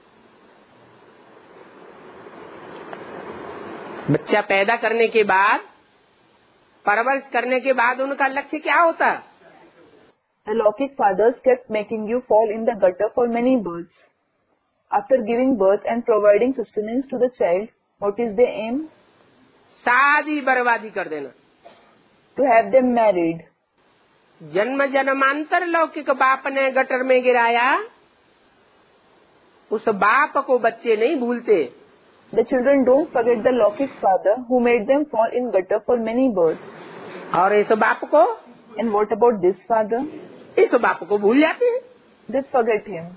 बच्चा पैदा करने के बाद, परवरिश करने के बाद उनका लक्ष्य क्या होता? The Lokik fathers kept making you fall in the gutter for many births. After giving birth and providing sustenance to the child, what is their aim? शादी बर्बादी कर देना। To have them married. जन्म जन्मांतर लौकिक बाप ने गटर में गिराया, उस बाप को बच्चे नहीं भूलते। The children don't forget the Lokik father who made them fall in gutter for many births. और इस बाप को, And what about this father? इस बाप को भूल जाते हैं। They forget him.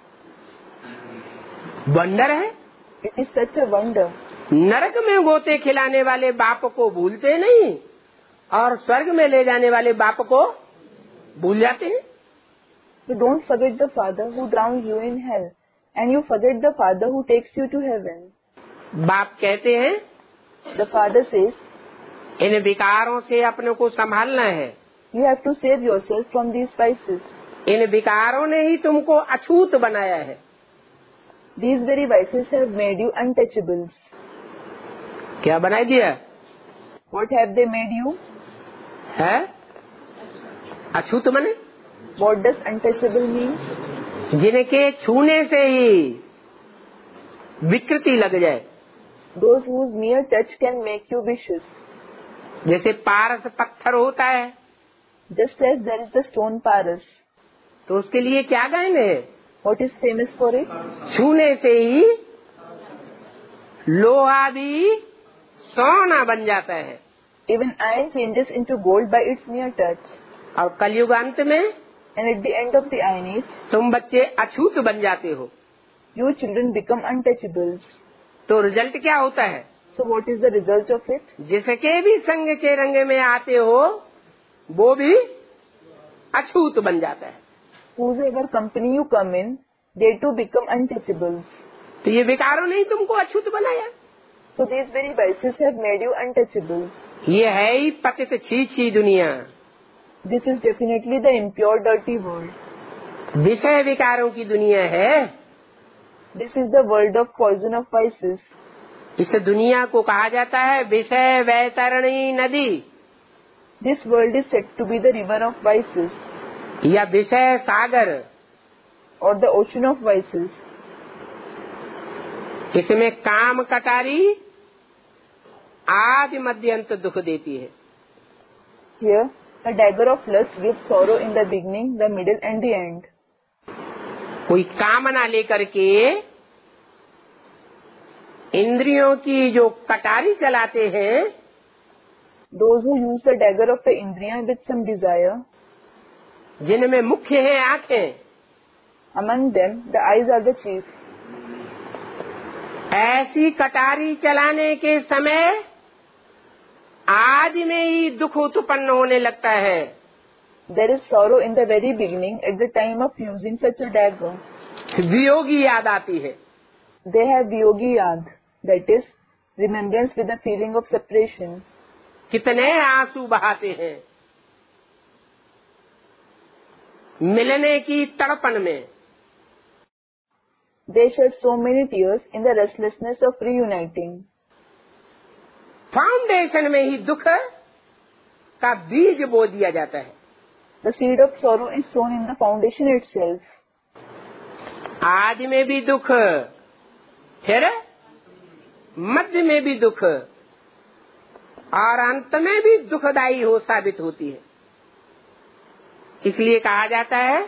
वंडर है। It is such a wonder. नरक में गोते खिलाने वाले बाप को भूलते नहीं और स्वर्ग में ले जाने वाले बाप को भूल जाते हैं। You don't forget the father who drowns you in hell, and you forget the father who takes you to heaven. बाप कहते हैं, The father says, इन विकारों से अपने को संभालना है। you have to save yourself from these vices. इन विकारों ने ही तुमको अछूत बनाया है। These very vices have made you untouchables. क्या बनाई दिया? What have they made you? है अछूत बने। What does untouchable mean? जिनके छूने से ही विकृति लग जाए। Those whose mere touch can make you vicious. जैसे पारस पत्थर होता है, Just as there is the stone paras. तो उसके लिए क्या कहने है? What is famous for it? छूने से ही लोहा भी सोना बन जाता है। Even iron changes into gold by its mere touch. और कलयुग अंत में And at the end of the iron age, तुम बच्चे अछूत बन जाते हो। you children become untouchables. तो रिजल्ट क्या होता है? So what is the result of it? जिसके भी संग के रंग में आते हो वो भी अछूत बन जाता है। Whosever company you come in, they too become untouchables. तो ये विकारों ने ही तुमको अछूत बनाया। So these very vices have made you untouchables. ये है ही पतित छी छी दुनिया। This is definitely the impure, dirty world. विषय विकारों की दुनिया है। This is the world of poison of vices. इस दुनिया को कहा जाता है विषय वैतरणी नदी, This world is said to be the river of vices या विषय सागर। or the ocean of vices. इसमें काम कटारी आदि मध्य अंत दुख देती है। Here, the dagger of lust gives sorrow in the beginning, the middle and the end. कोई कामना लेकर के इंद्रियों की जो कटारी चलाते हैं, Those who use the dagger of the indriya with some desire, जिनमें मुख्य है आंखें, among them the eyes are the chief. ऐसी कटारी चलाने के समय आदि में ही दुख उत्पन्न होने लगता है। There is sorrow in the very beginning at the time of using such a dagger. Viyogi याद आती है। They have viyogi yad, that is, remembrance with the feeling of separation. कितने आंसू बहाते हैं मिलने की तड़पन में। They shed so many tears in the restlessness of reuniting. Foundation में ही दुख का बीज बो दिया जाता है। The seed of sorrow is sown in the foundation itself. आदि में भी दुख, फिर मध्य में भी दुख और अंत में भी दुखदायी हो साबित होती है। इसलिए कहा जाता है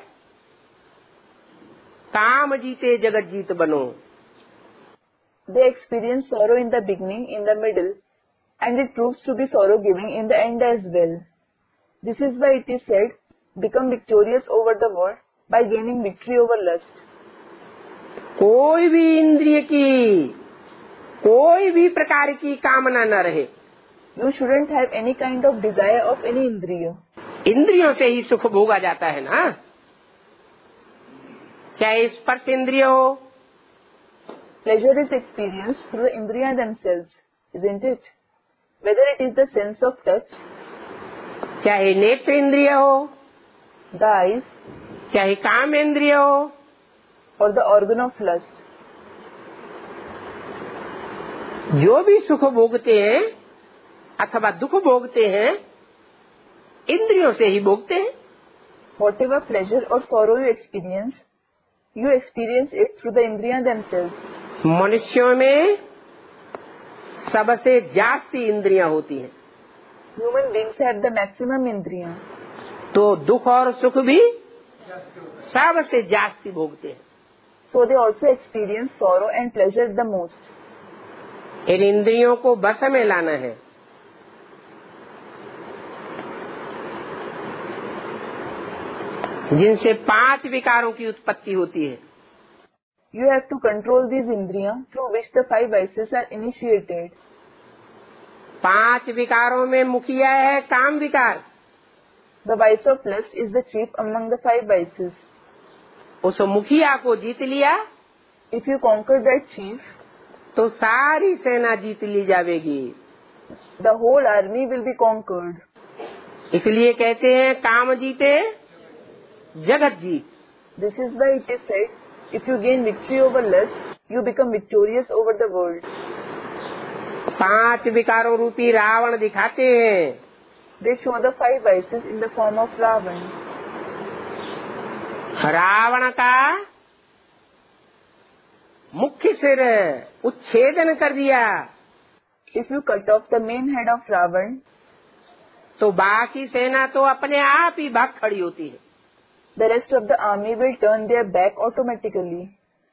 काम जीते जगत जीत बनो। They experience sorrow in the beginning, in the middle, and it proves to be sorrow giving in the end as well. This is why it is said, become victorious over the world by gaining victory over lust. कोई भी इंद्रिय की कोई भी प्रकार की कामना न रहे। You shouldn't have any kind of desire of any indriya. इंद्रियों से ही सुख भोगा जाता है ना, चाहे स्पर्श इंद्रिय हो। Pleasure is experienced through the indriya themselves, isn't it? Whether it is the sense of touch, चाहे नेत्र इंद्रिय हो, the eyes, चाहे काम इंद्रिय हो, or the organ of lust. जो भी सुख भोगते हैं अथवा दुख भोगते हैं इंद्रियों से ही भोगते हैं। Whatever pleasure or sorrow you experience, you experience it through the indriya themselves. मनुष्यों में सबसे जास्ती इंद्रियां होती हैं, Human beings have the maximum indriya. तो दुख और सुख भी सबसे जास्ती भोगते हैं। So they also experience sorrow and pleasure the most. इन इंद्रियों को बस में लाना है। जिनसे पांच विकारों की उत्पत्ति होती है। You have to control these indriya through which the five vices are initiated. पांच विकारों में मुखिया है काम विकार। The vice of lust is the chief among the five vices. उस मुखिया को जीत लिया If you conquer that chief, तो सारी सेना जीत ली जाएगी। the whole army will be conquered. इसलिए कहते हैं काम जीते जगत जीत। This is why it is said, if you gain victory over lust, you become victorious over the world. पांच विकारों रूपी रावण दिखाते हैं। They show the five vices in the form of Ravan. Ravan का मुख्य सिर उच्छेदन कर दिया If you cut off the main head of Ravan, तो बाकी सेना तो अपने आप ही भाग खड़ी होती है। the rest of the army will turn their back automatically.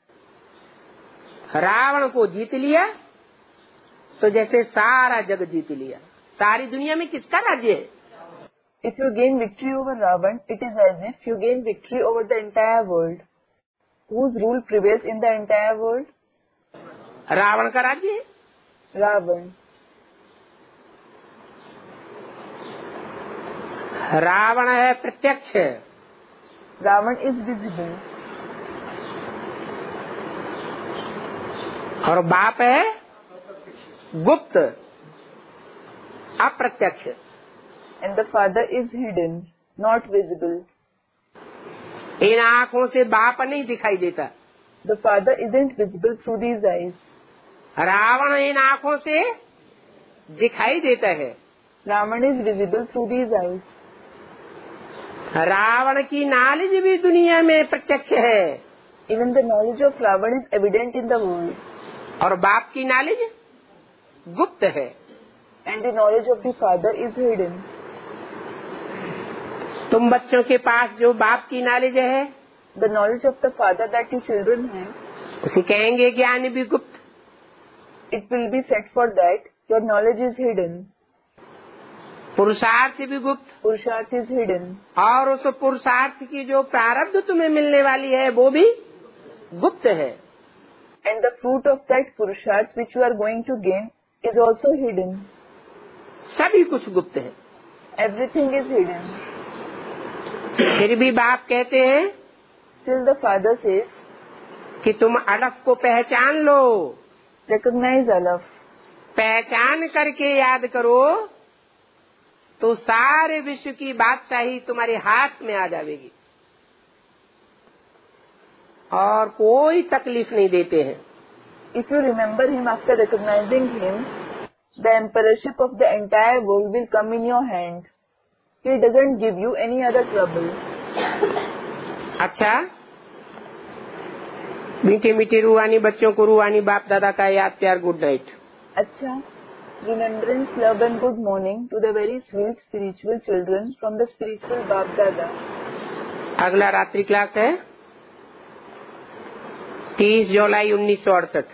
Ravan को जीत लिया तो जैसे सारा जग जीत लिया। सारी दुनिया में किसका राज्य है? If you gain victory over Ravan, it is as if you gain victory over the entire world. Whose rule prevails in the entire world? Ravan का राज्य है। Ravan. रावण है प्रत्यक्ष, Ravan is visible. और बाप है गुप्त अप्रत्यक्ष। And the father is hidden, not visible. इन आँखों से बाप नहीं दिखाई देता। The father isn't visible through these eyes. Ravan इन आँखों से दिखाई देता है। Ravan is visible through these eyes. Ravan की नॉलेज भी दुनिया में प्रत्यक्ष है। Even the knowledge of Ravan is evident in the world. और बाप की नॉलेज गुप्त है। And the knowledge of the father is hidden. तुम बच्चों के पास जो बाप की नॉलेज है, The knowledge of the father that you children have, उसे कहेंगे ज्ञान भी गुप्त। it will be said for that your knowledge is hidden. पुरुषार्थ भी गुप्त, Purusharth is hidden. और उस पुरुषार्थ की जो प्रारब्ध तुम्हें मिलने वाली है वो भी गुप्त है। And the fruit of that Purusharth which you are going to gain is also hidden. सभी कुछ गुप्त है। Everything is hidden. फिर भी बाप कहते हैं Still the father says, कि तुम अलफ को पहचान लो। recognize Alaf. पहचान करके याद करो तो सारे विश्व की बादशाही तुम्हारे हाथ में आ जाएगी और कोई तकलीफ नहीं देते हैं। If you remember him after recognizing him, the emperorship of the entire world will come in your hand. He doesn't give you any other trouble. अच्छा, मीठे मीठे रूहानी बच्चों को रूहानी बाप दादा का याद प्यार गुड नाइट। अच्छा, Remembrance, love and good morning to the very sweet spiritual children from the spiritual Bap Dada. अगला रात्रि क्लास है तीस जुलाई उन्नीस सौ अड़सठ।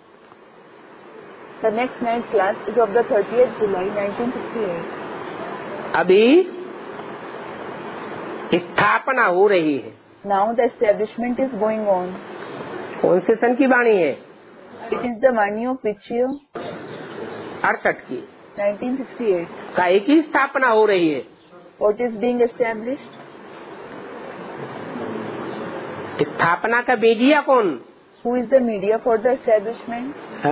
The next night class is of the thirtieth July nineteen sixty-eight. अभी स्थापना हो रही है। Now the establishment is going on. कौन से सन की वाणी है? It is the Vani of which year? अड़सठ की। nineteen sixty-eight. काहे की स्थापना हो रही है? What is being established? स्थापना का मीडिया कौन? Who is the media for the establishment? है?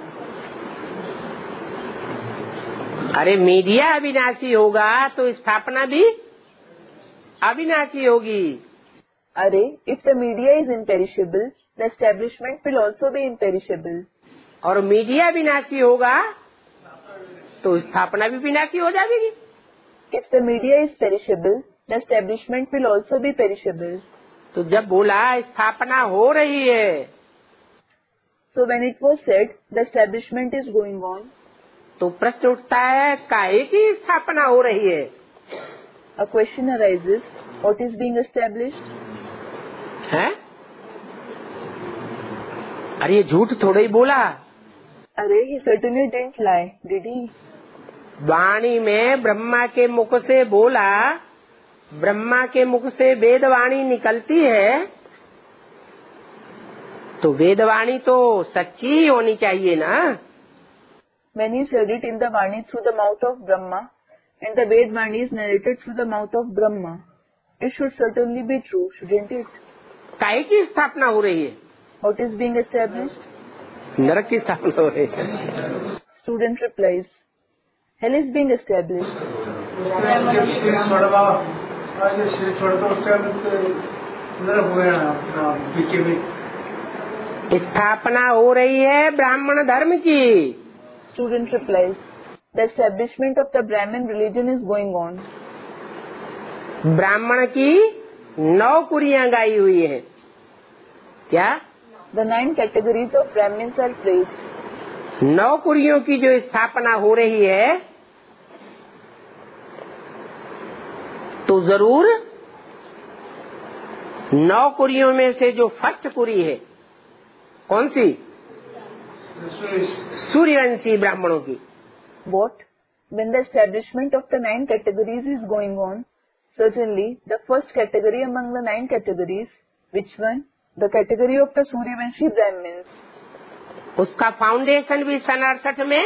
अरे मीडिया अविनाशी होगा तो स्थापना भी अविनाशी होगी। अरे, if the media is imperishable, the establishment will also be imperishable. और मीडिया विनाशी होगा तो स्थापना भी विनाशी हो जाएगी। If the media is perishable, the establishment will also be perishable. तो जब बोला स्थापना हो रही है, So when it was said the establishment is going on, तो प्रश्न उठता है काहे की स्थापना हो रही है? a question arises, what is being established? है? अरे ये झूठ थोड़ा ही बोला। अरे, he certainly didn't lie, did he? वाणी में ब्रह्मा के मुख से बोला, ब्रह्मा के मुख से वेदवाणी निकलती है, तो वेदवाणी तो सच्ची ही होनी चाहिए ना। When he said it in the Vani through the mouth of Brahma, and the Ved Vani is narrated through the mouth of Brahma, it should certainly be true, shouldn't it? काहे की स्थापना हो रही है? What is being established? नरक की स्थापना हो रही है। Student replies, hell is being established. स्थापना हो रही है ब्राह्मण धर्म की। Student replies, the establishment of the Brahmin religion is going on. ब्राह्मण की नौ कुरियां गाई हुई है। क्या? The nine categories of Brahmins are praised. नौ कुरियों की जो स्थापना हो रही है, तो जरूर नौ कुरियों में से जो फर्स्ट कुरी है, कौन सी? सूर्यवंशी ब्राह्मणों की। What? When the establishment of the nine categories is going on, certainly the first category among the nine categories, which one? The category of the Suryavanshi Brahmins. उसका फाउंडेशन भी सन अड़सठ में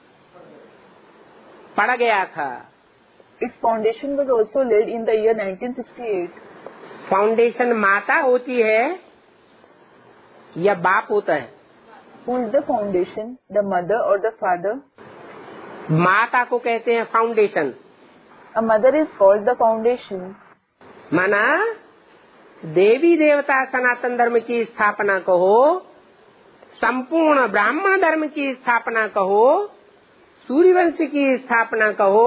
पड़ गया था। Its foundation was also laid in the year nineteen sixty-eight. Foundation माता होती है या बाप होता है? Who is the foundation, the mother or the father? माता को कहते हैं foundation. A mother is called the foundation. माना देवी देवता सनातन धर्म की स्थापना कहो, संपूर्ण ब्राह्मण धर्म की स्थापना कहो, सूर्यवंश की स्थापना कहो,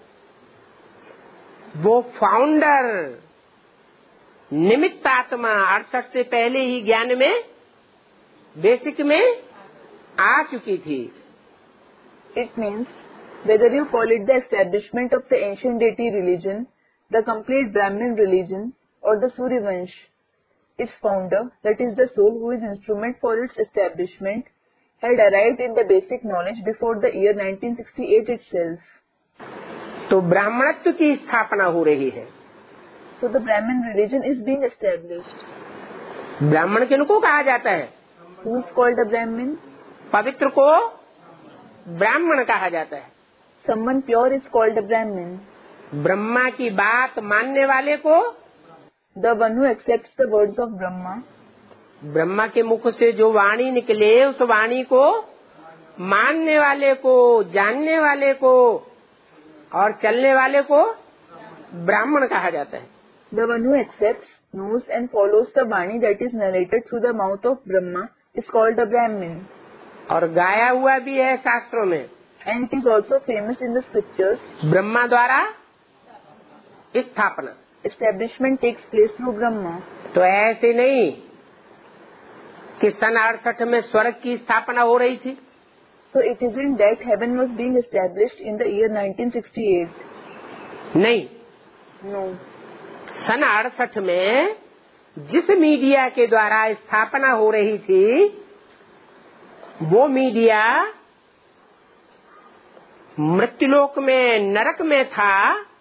वो फाउंडर निमित्त आत्मा अड़सठ से पहले ही ज्ञान में बेसिक में आ चुकी थी। It means whether you call it the establishment of the ancient deity religion, the complete Brahmin religion, or the Suryavansh, its founder, that is the soul who is instrument for its establishment, had arrived in the basic knowledge before the year nineteen sixty-eight itself. तो ब्राह्मणत्व की स्थापना हो रही है। So the Brahmin religion is being established. ब्राह्मण किनको कहा जाता है? Who is called a Brahmin? पवित्र को ब्राह्मण कहा जाता है। Someone pure is called a Brahmin. Brahma की बात मानने वाले को, The one who accepts the words of Brahma. Brahma के मुख से जो वाणी निकले, उस वाणी को मानने वाले को, जानने वाले को और चलने वाले को ब्राह्मण कहा जाता है। The one who accepts, knows and follows the Vani that is narrated through the mouth of Brahma is called a Brahmin. और गाया हुआ भी है शास्त्रों में। And it is also famous in the scriptures. Brahma द्वारा स्थापना, Establishment takes place through Brahma. तो ऐसे नहीं कि सन अड़सठ में स्वर्ग की स्थापना हो रही थी। So it isn't that heaven was being established in the year nineteen sixty-eight. नहीं, No. सन अड़सठ में जिस मीडिया के द्वारा स्थापना हो रही थी वो मीडिया मृत्युलोक में नरक में था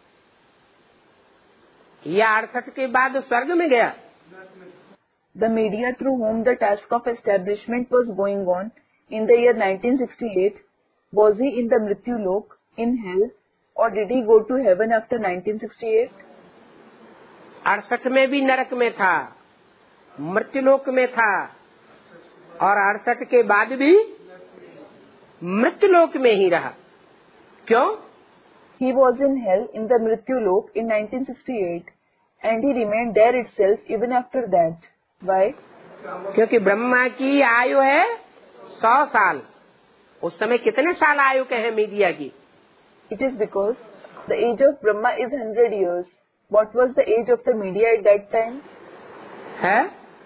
या अड़सठ के बाद स्वर्ग में गया? The media through whom the task of establishment was going on in the year nineteen sixty-eight, was he in the Mrityu Lok, in hell, or did he go to heaven after nineteen sixty-eight? अड़सठ में भी नरक में था, मृत्युलोक में था और अड़सठ के बाद भी मृत्युलोक में ही रहा। क्यों? He was in hell in the Mrityu Lok in nineteen sixty-eight and he remained there itself even after that. Why? क्योंकि ब्रह्मा की आयु है सौ साल। उस समय कितने साल आयु के हैं मीडिया की? It is because the age of Brahma is one hundred years. What was the age of the media at that time? है?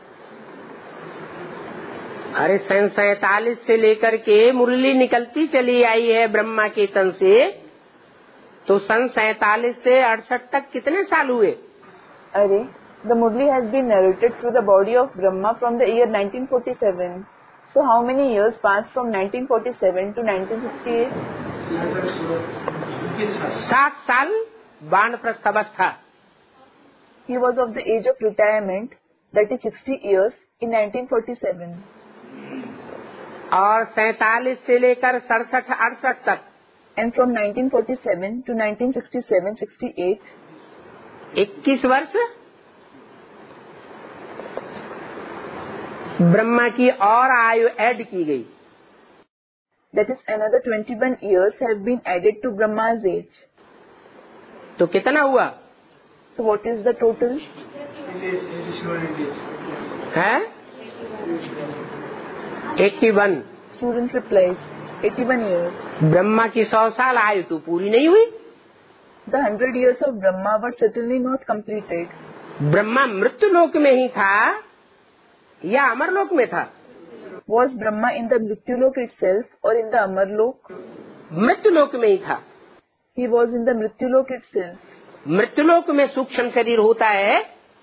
अरे सन सैतालीस से लेकर के मुरली निकलती चली आई है ब्रह्मा के तन से, तो सन सैतालीस से अड़सठ तक कितने साल हुए? अरे, the Murli has been narrated through the body of Brahma from the year nineteen forty-seven. So how many years passed from nineteen forty-seven to nineteen sixty-eight? साठ साल वानप्रस्थ अवस्था। He was of the age of retirement, that is sixty years, in nineteen forty-seven. और सैतालीस से लेकर सड़सठ अड़सठ तक, And from nineteen forty-seven to nineteen sixty-seven sixty-eight, इक्कीस वर्ष ब्रह्मा की और आयु ऐड की गई। that is another twenty-one years have been added to Brahma's age. तो कितना हुआ? So what is the total? है इक्यासी। Student replies, eighty-one years. Brahma की सौ साल आयु तो पूरी नहीं हुई। The hundred years of Brahma were certainly not completed. Brahma मृत्युलोक में ही था या अमरलोक में था? Was Brahma in the Mrityulok itself or in the Amarlok? मृत्युलोक में ही था। He was in the Mrityulok itself. मृत्युलोक में सूक्ष्म शरीर होता है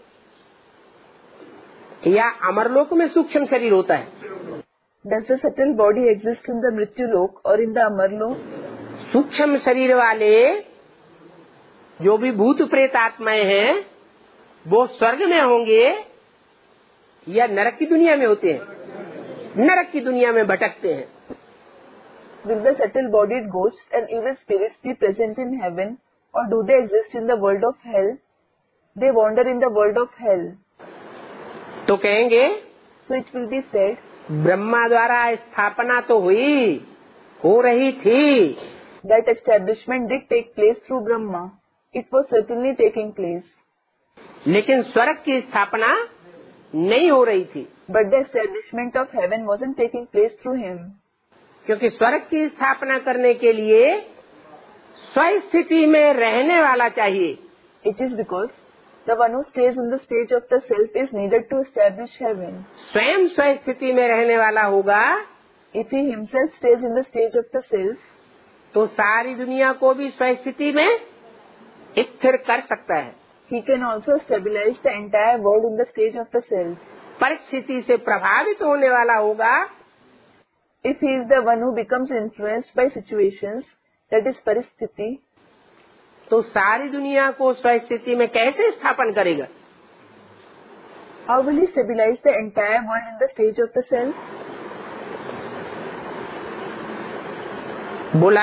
या अमरलोक में सूक्ष्म शरीर होता है? Does the subtle body exist in the Mrityulok or in the Amarlok? सूक्ष्म शरीर वाले जो भी भूत प्रेत आत्माएं हैं वो स्वर्ग में होंगे या नरक की दुनिया में होते हैं? नरक की दुनिया में भटकते हैं। Will the subtle bodied ghosts and evil spirits be present in heaven or do they exist in the world of hell? They wander in the world of hell. तो कहेंगे So it will be said, Brahma द्वारा स्थापना तो हुई, हो रही थी, that establishment did take place through Brahma. It was certainly taking place. लेकिन स्वर्ग की स्थापना नहीं हो रही थी, But the establishment of heaven wasn't taking place through him. क्योंकि स्वर्ग की स्थापना करने के लिए स्वस्थिति में रहने वाला चाहिए। It is because the one who stays in the stage of the self is needed to establish heaven. स्वयं स्वस्थिति में रहने वाला होगा If he himself stays in the stage of the self, तो सारी दुनिया को भी स्वस्थिति में स्थिर कर सकता है। he can also stabilize the entire world in the stage of the self. परिस्थिति से प्रभावित होने वाला होगा If he is the one who becomes influenced by situations, that is paristhiti, तो सारी दुनिया को स्वस्थिति में कैसे स्थापन करेगा? how will he stabilize the entire world in the stage of the self? बोला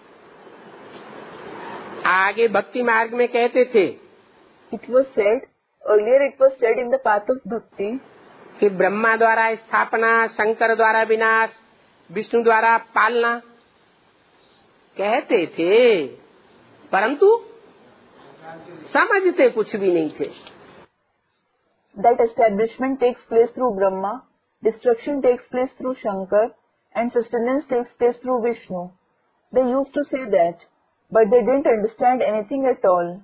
आगे भक्ति मार्ग में कहते थे It was said, earlier it was said in the path of bhakti, कि ब्रह्मा द्वारा स्थापना, शंकर द्वारा विनाश, विष्णु द्वारा पालना कहते थे, परंतु समझते कुछ भी नहीं थे। that establishment takes place through Brahma, destruction takes place through Shankar, and sustenance takes place through Vishnu. They used to say that, but they didn't understand anything at all.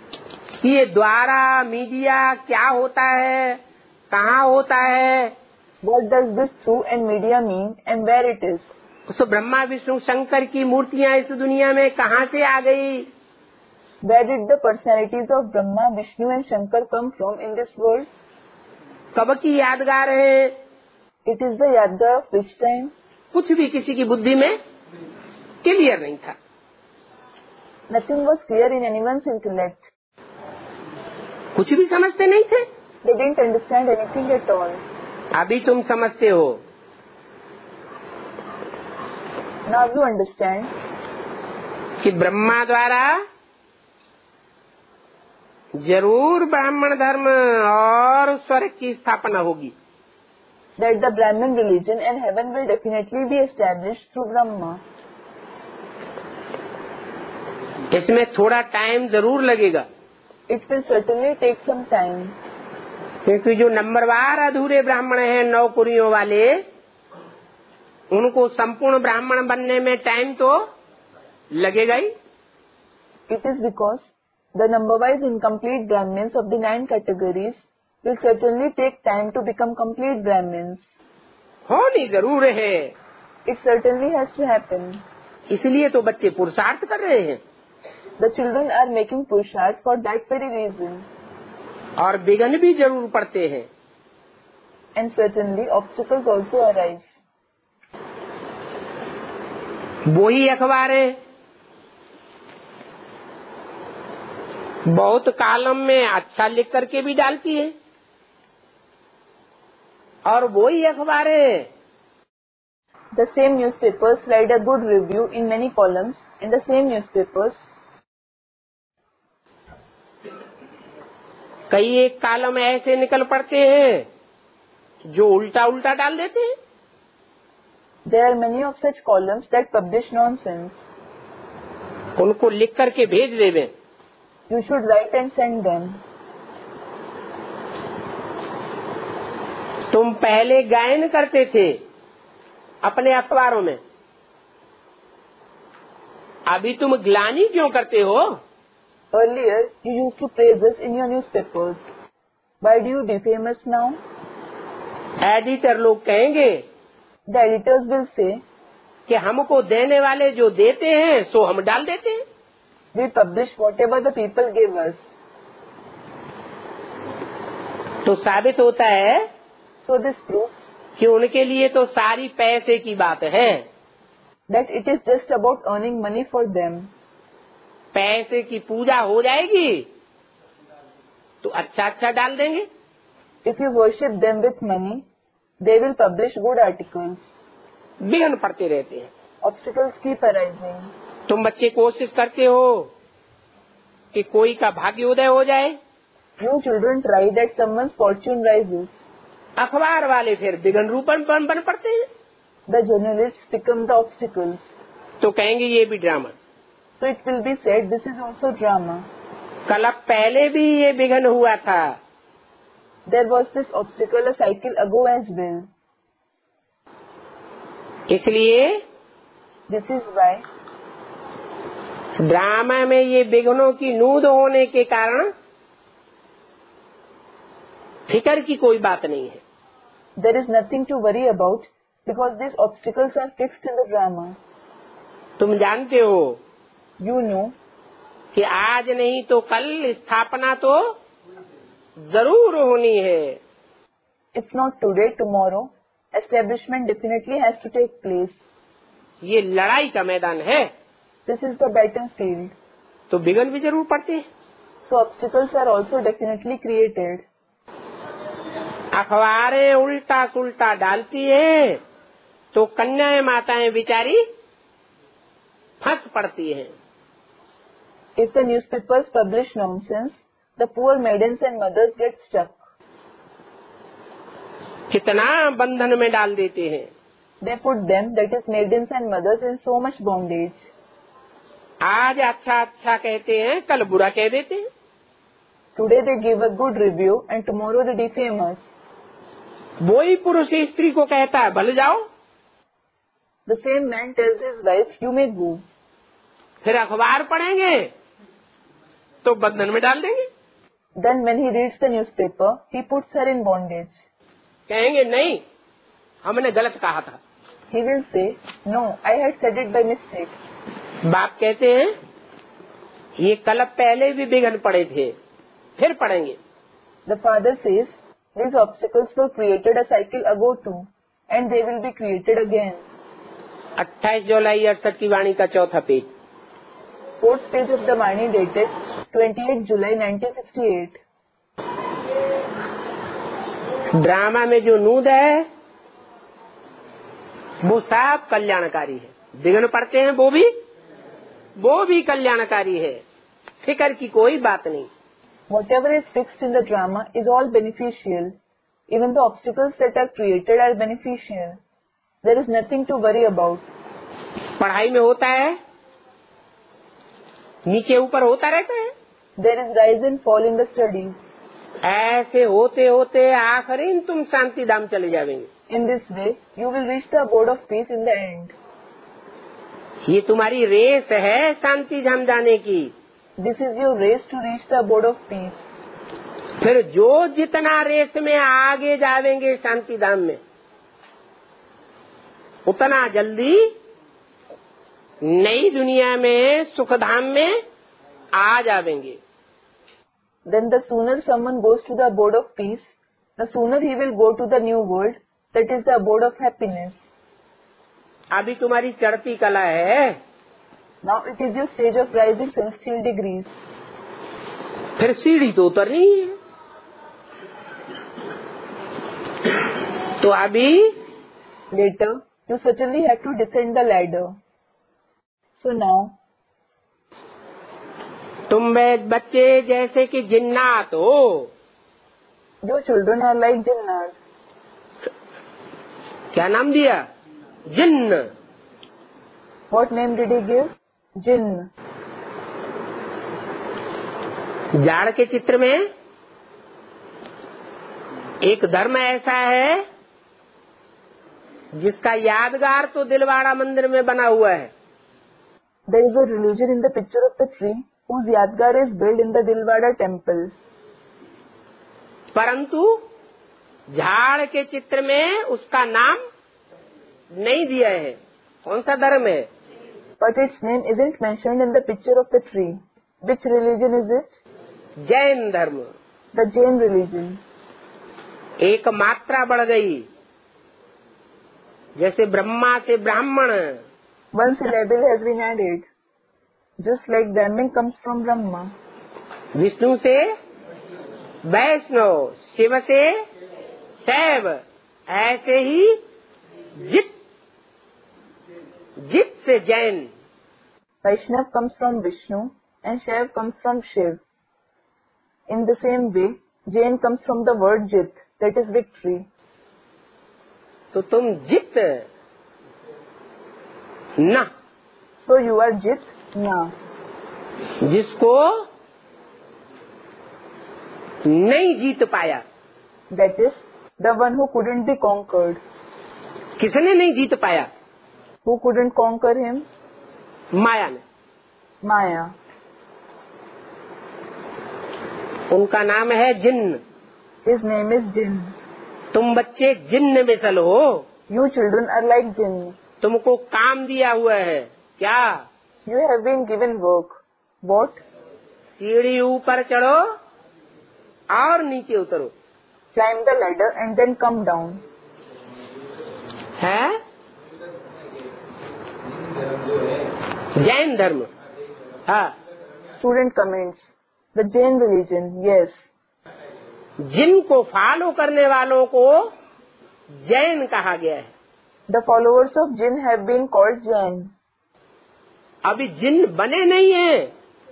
ये द्वारा मीडिया क्या होता है, कहाँ होता है, What does this through and media mean and where it is? उस ब्रह्मा विष्णु शंकर की मूर्तियां इस दुनिया में कहाँ से आ गई? Where did the personalities of Brahma, Vishnu and Shankar come from in this world? कब की यादगार है? It is the Yadgar of which time? कुछ भी किसी की बुद्धि में क्लियर नहीं था. Nothing was clear in anyone's intellect. कुछ भी समझते नहीं थे. They didn't understand anything at all. अभी तुम समझते हो. Now you understand कि ब्रह्मा द्वारा जरूर ब्राह्मण धर्म और स्वर्ग की स्थापना होगी. that the Brahmin religion and heaven will definitely be established through Brahma. इसमें थोड़ा टाइम जरूर लगेगा. It will certainly take some time. क्योंकि जो नंबरवार अधूरे ब्राह्मण हैं नौकरियों वाले, उनको संपूर्ण ब्राह्मण बनने में टाइम तो लगेगा ही. It is because the number-wise incomplete Brahmins of the nine categories will certainly take time to become complete Brahmins. होनी जरूर है. It certainly has to happen. इसलिए तो बच्चे पुरुषार्थ कर रहे हैं. The children are making purushart for that very reason. और विघ्न भी जरूर पड़ते हैं. And certainly obstacles also arise. वही अखबारें बहुत कालम में अच्छा लिख करके भी डालती है, और वही अखबारें The same newspapers write a good review in many columns, and the same newspapers कई एक कालम ऐसे निकल पड़ते हैं जो उल्टा उल्टा डाल देते हैं. There are many of such columns that publish nonsense. उनको लिख करके भेज देवे. You should write and send them. तुम पहले गायन करते थे अपने अखबारों में, अभी तुम ग्लानि क्यों करते हो? Earlier, you used to praise us in your newspapers. Why do you defame us now? Editor लोग कहेंगे The editors will say, कि हमको देने वाले जो देते हैं सो हम डाल देते हैं. we publish whatever the people give us. तो साबित होता है So this proves कि उनके लिए तो सारी पैसे की बात है. that it is just about earning money for them. पैसे की पूजा हो जाएगी तो अच्छा अच्छा डाल देंगे. If you worship them with money, they will publish good articles. विघ्न पड़ते रहते हैं. Obstacles keep arising. तुम बच्चे कोशिश करते हो कि कोई का भाग्योदय हो जाए, You children try that someone's fortune rises. अखबार वाले फिर विघ्न रूपन बन बन पड़ते हैं. The journalists become the obstacles. तो कहेंगे ये भी drama. So it will be said this is also drama. कल अब पहले भी ये विघ्न हुआ था. There was this obstacle a cycle ago as well. इसलिए This is why ड्रामा में ये विघ्नों की नूद होने के कारण फिकर की कोई बात नहीं है. there is nothing to worry about because these obstacles are fixed in the drama. तुम जानते हो You know कि आज नहीं तो कल स्थापना तो जरूर होनी है. if not today, tomorrow, establishment definitely has to take place. ये लड़ाई का मैदान है. This is the battlefield. तो विघ्न भी जरूर पड़ते हैं. So obstacles are also definitely created. अखबारें उल्टा सुल्टा डालती है तो कन्याएं माताएं बेचारी फंस पड़ती हैं. If the newspapers publish nonsense, the poor maidens and mothers get stuck. कितना बंधन में डाल देते हैं. They put them, that is maidens and mothers, in so much bondage. आज अच्छा अच्छा कहते हैं, कल बुरा कह देते हैं. Today they give a good review and tomorrow they defame us. वही पुरुष स्त्री को कहता है भले जाओ, The same man tells his wife, you may go. फिर अखबार पढ़ेंगे तो बंधन में डाल देंगे. Then when he reads the newspaper, he puts her in bondage. कहेंगे नहीं हमने गलत कहा था। He will say, no, I had said it by mistake. बाप कहते हैं ये कल पहले भी विघ्न पड़े थे, फिर पड़ेंगे। The father says, these obstacles were created a cycle ago too, and they will be created again. अट्ठाईस जुलाई अड़सठ की वाणी का चौथा page. Fourth page of the Vani dated twenty-eighth July nineteen sixty-eight. Drama में जो नूद है वो सब कल्याणकारी है, विघ्न पड़ते हैं वो भी वो भी कल्याणकारी है, फिक्र की कोई बात नहीं। Whatever is fixed in the drama is all beneficial. Even the obstacles that are created are beneficial. There is nothing to worry about. पढ़ाई में होता है, नीचे ऊपर होता रहता है। There is rise and fall in the studies. ऐसे होते होते आखिर तुम शांति धाम चले जाएंगे। In this way, you will reach the abode of peace in the end. ये तुम्हारी रेस है शांति धाम जाने की। This is your race to reach the abode of peace. फिर जो जितना रेस में आगे जावेंगे शांति धाम में, उतना जल्दी नई दुनिया में सुख धाम में आ जावेंगे। Then the sooner someone goes to the abode of peace, the sooner he will go to the new world, that is the abode of happiness. अभी तुम्हारी चढ़ती कला है, Now it is your stage of rising celestial degrees. फिर सीढ़ी तो उतरनी है। तो अभी Later, you certainly have to descend the ladder. So now, तुम बच्चे जैसे कि जिन्नात हो। your children are like jinnat. क्या नाम दिया? जिन्न। What name did he give? Jinn. जाड़ के चित्र में एक धर्म ऐसा है जिसका यादगार तो दिलवाड़ा मंदिर में बना हुआ है। There is a religion in the picture of the tree whose yadgar is built in the Dilwada temple. परंतु झाड़ के चित्र में उसका नाम नहीं दिया है। कौन सा धर्म है? But its name isn't mentioned in the picture of the tree. Which religion is it? Jain धर्म। The Jain religion. एक मात्रा बढ़ गई, जैसे ब्रह्मा से ब्राह्मण। One syllable has been added. Just like Brahmin comes from Brahma. Vishnu से वैष्णव, शिव से शैव, ऐसे ही जित जित से Jain. Vaishnav comes from Vishnu and Shaiv comes from Shiv. In the same way, Jain comes from the word Jit, that is victory. तो तुम जित न। So you are Jit Na. जिसको नहीं जीत पाया। That is the one who couldn't be conquered. किसने नहीं जीत पाया? Who couldn't conquer him? माया ने। Maya. उनका नाम है जिन्न। His name is Jinn. तुम बच्चे जिन्न मिसल हो। You children are like Jinn. तुमको काम दिया हुआ है। क्या? You have been given work. What? सीढ़ी ऊपर चढ़ो और नीचे उतरो। Climb the ladder and then come down. है जैन धर्म। हाँ, Student comments. The Jain religion, yes. जिनको फॉलो करने वालों को जैन कहा गया है। The followers of Jinn have been called Jain. अभी जिन बने नहीं हैं,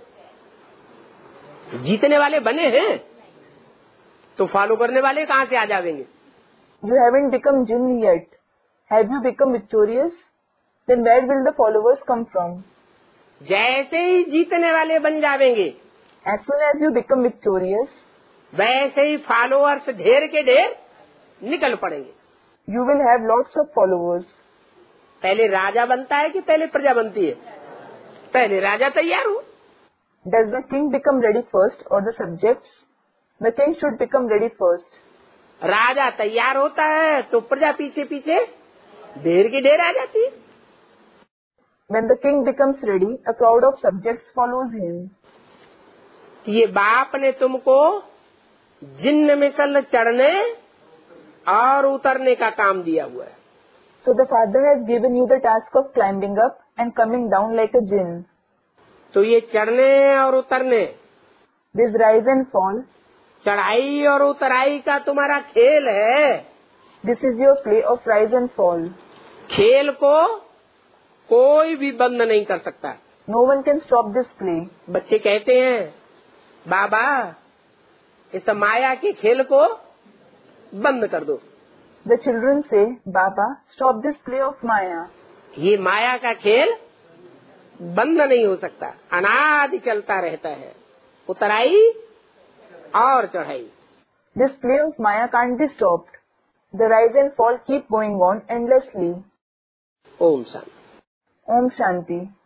जीतने वाले बने हैं, तो फॉलो करने वाले कहाँ से आ जाएंगे? You haven't become Jinn yet. Have you become victorious? Then where will the followers come from? जैसे ही जीतने वाले बन जाएंगे, As soon as you become victorious, वैसे ही फॉलोअर्स ढेर के ढेर निकल पड़ेंगे। you will have lots of followers. पहले राजा बनता है कि पहले प्रजा बनती है? पहले राजा तैयार हो। Does the king become ready first or the subjects? The king should become ready first. राजा तैयार होता है तो प्रजा पीछे पीछे ढेर की ढेर आ जाती है। When the king becomes ready, a crowd of subjects follows him. ये बाप ने तुमको जिन्न मिसल चढ़ने और उतरने का काम दिया हुआ है। So the father has given you the task of climbing up and coming down like a jinn. तो ये चढ़ने और उतरने, This rise and fall, चढ़ाई और उतराई का तुम्हारा खेल है। this is your play of rise and fall. खेल को कोई भी बंद नहीं कर सकता। No one can stop this play. बच्चे कहते हैं बाबा इस माया के खेल को बंद कर दो। The children say, Baba, stop this play of Maya. ये माया का खेल बंद नहीं हो सकता, अनादि चलता रहता है, उतराई और चढ़ाई। This play of Maya can't be stopped. The rise and fall keep going on endlessly. Om Shanti. Om Shanti.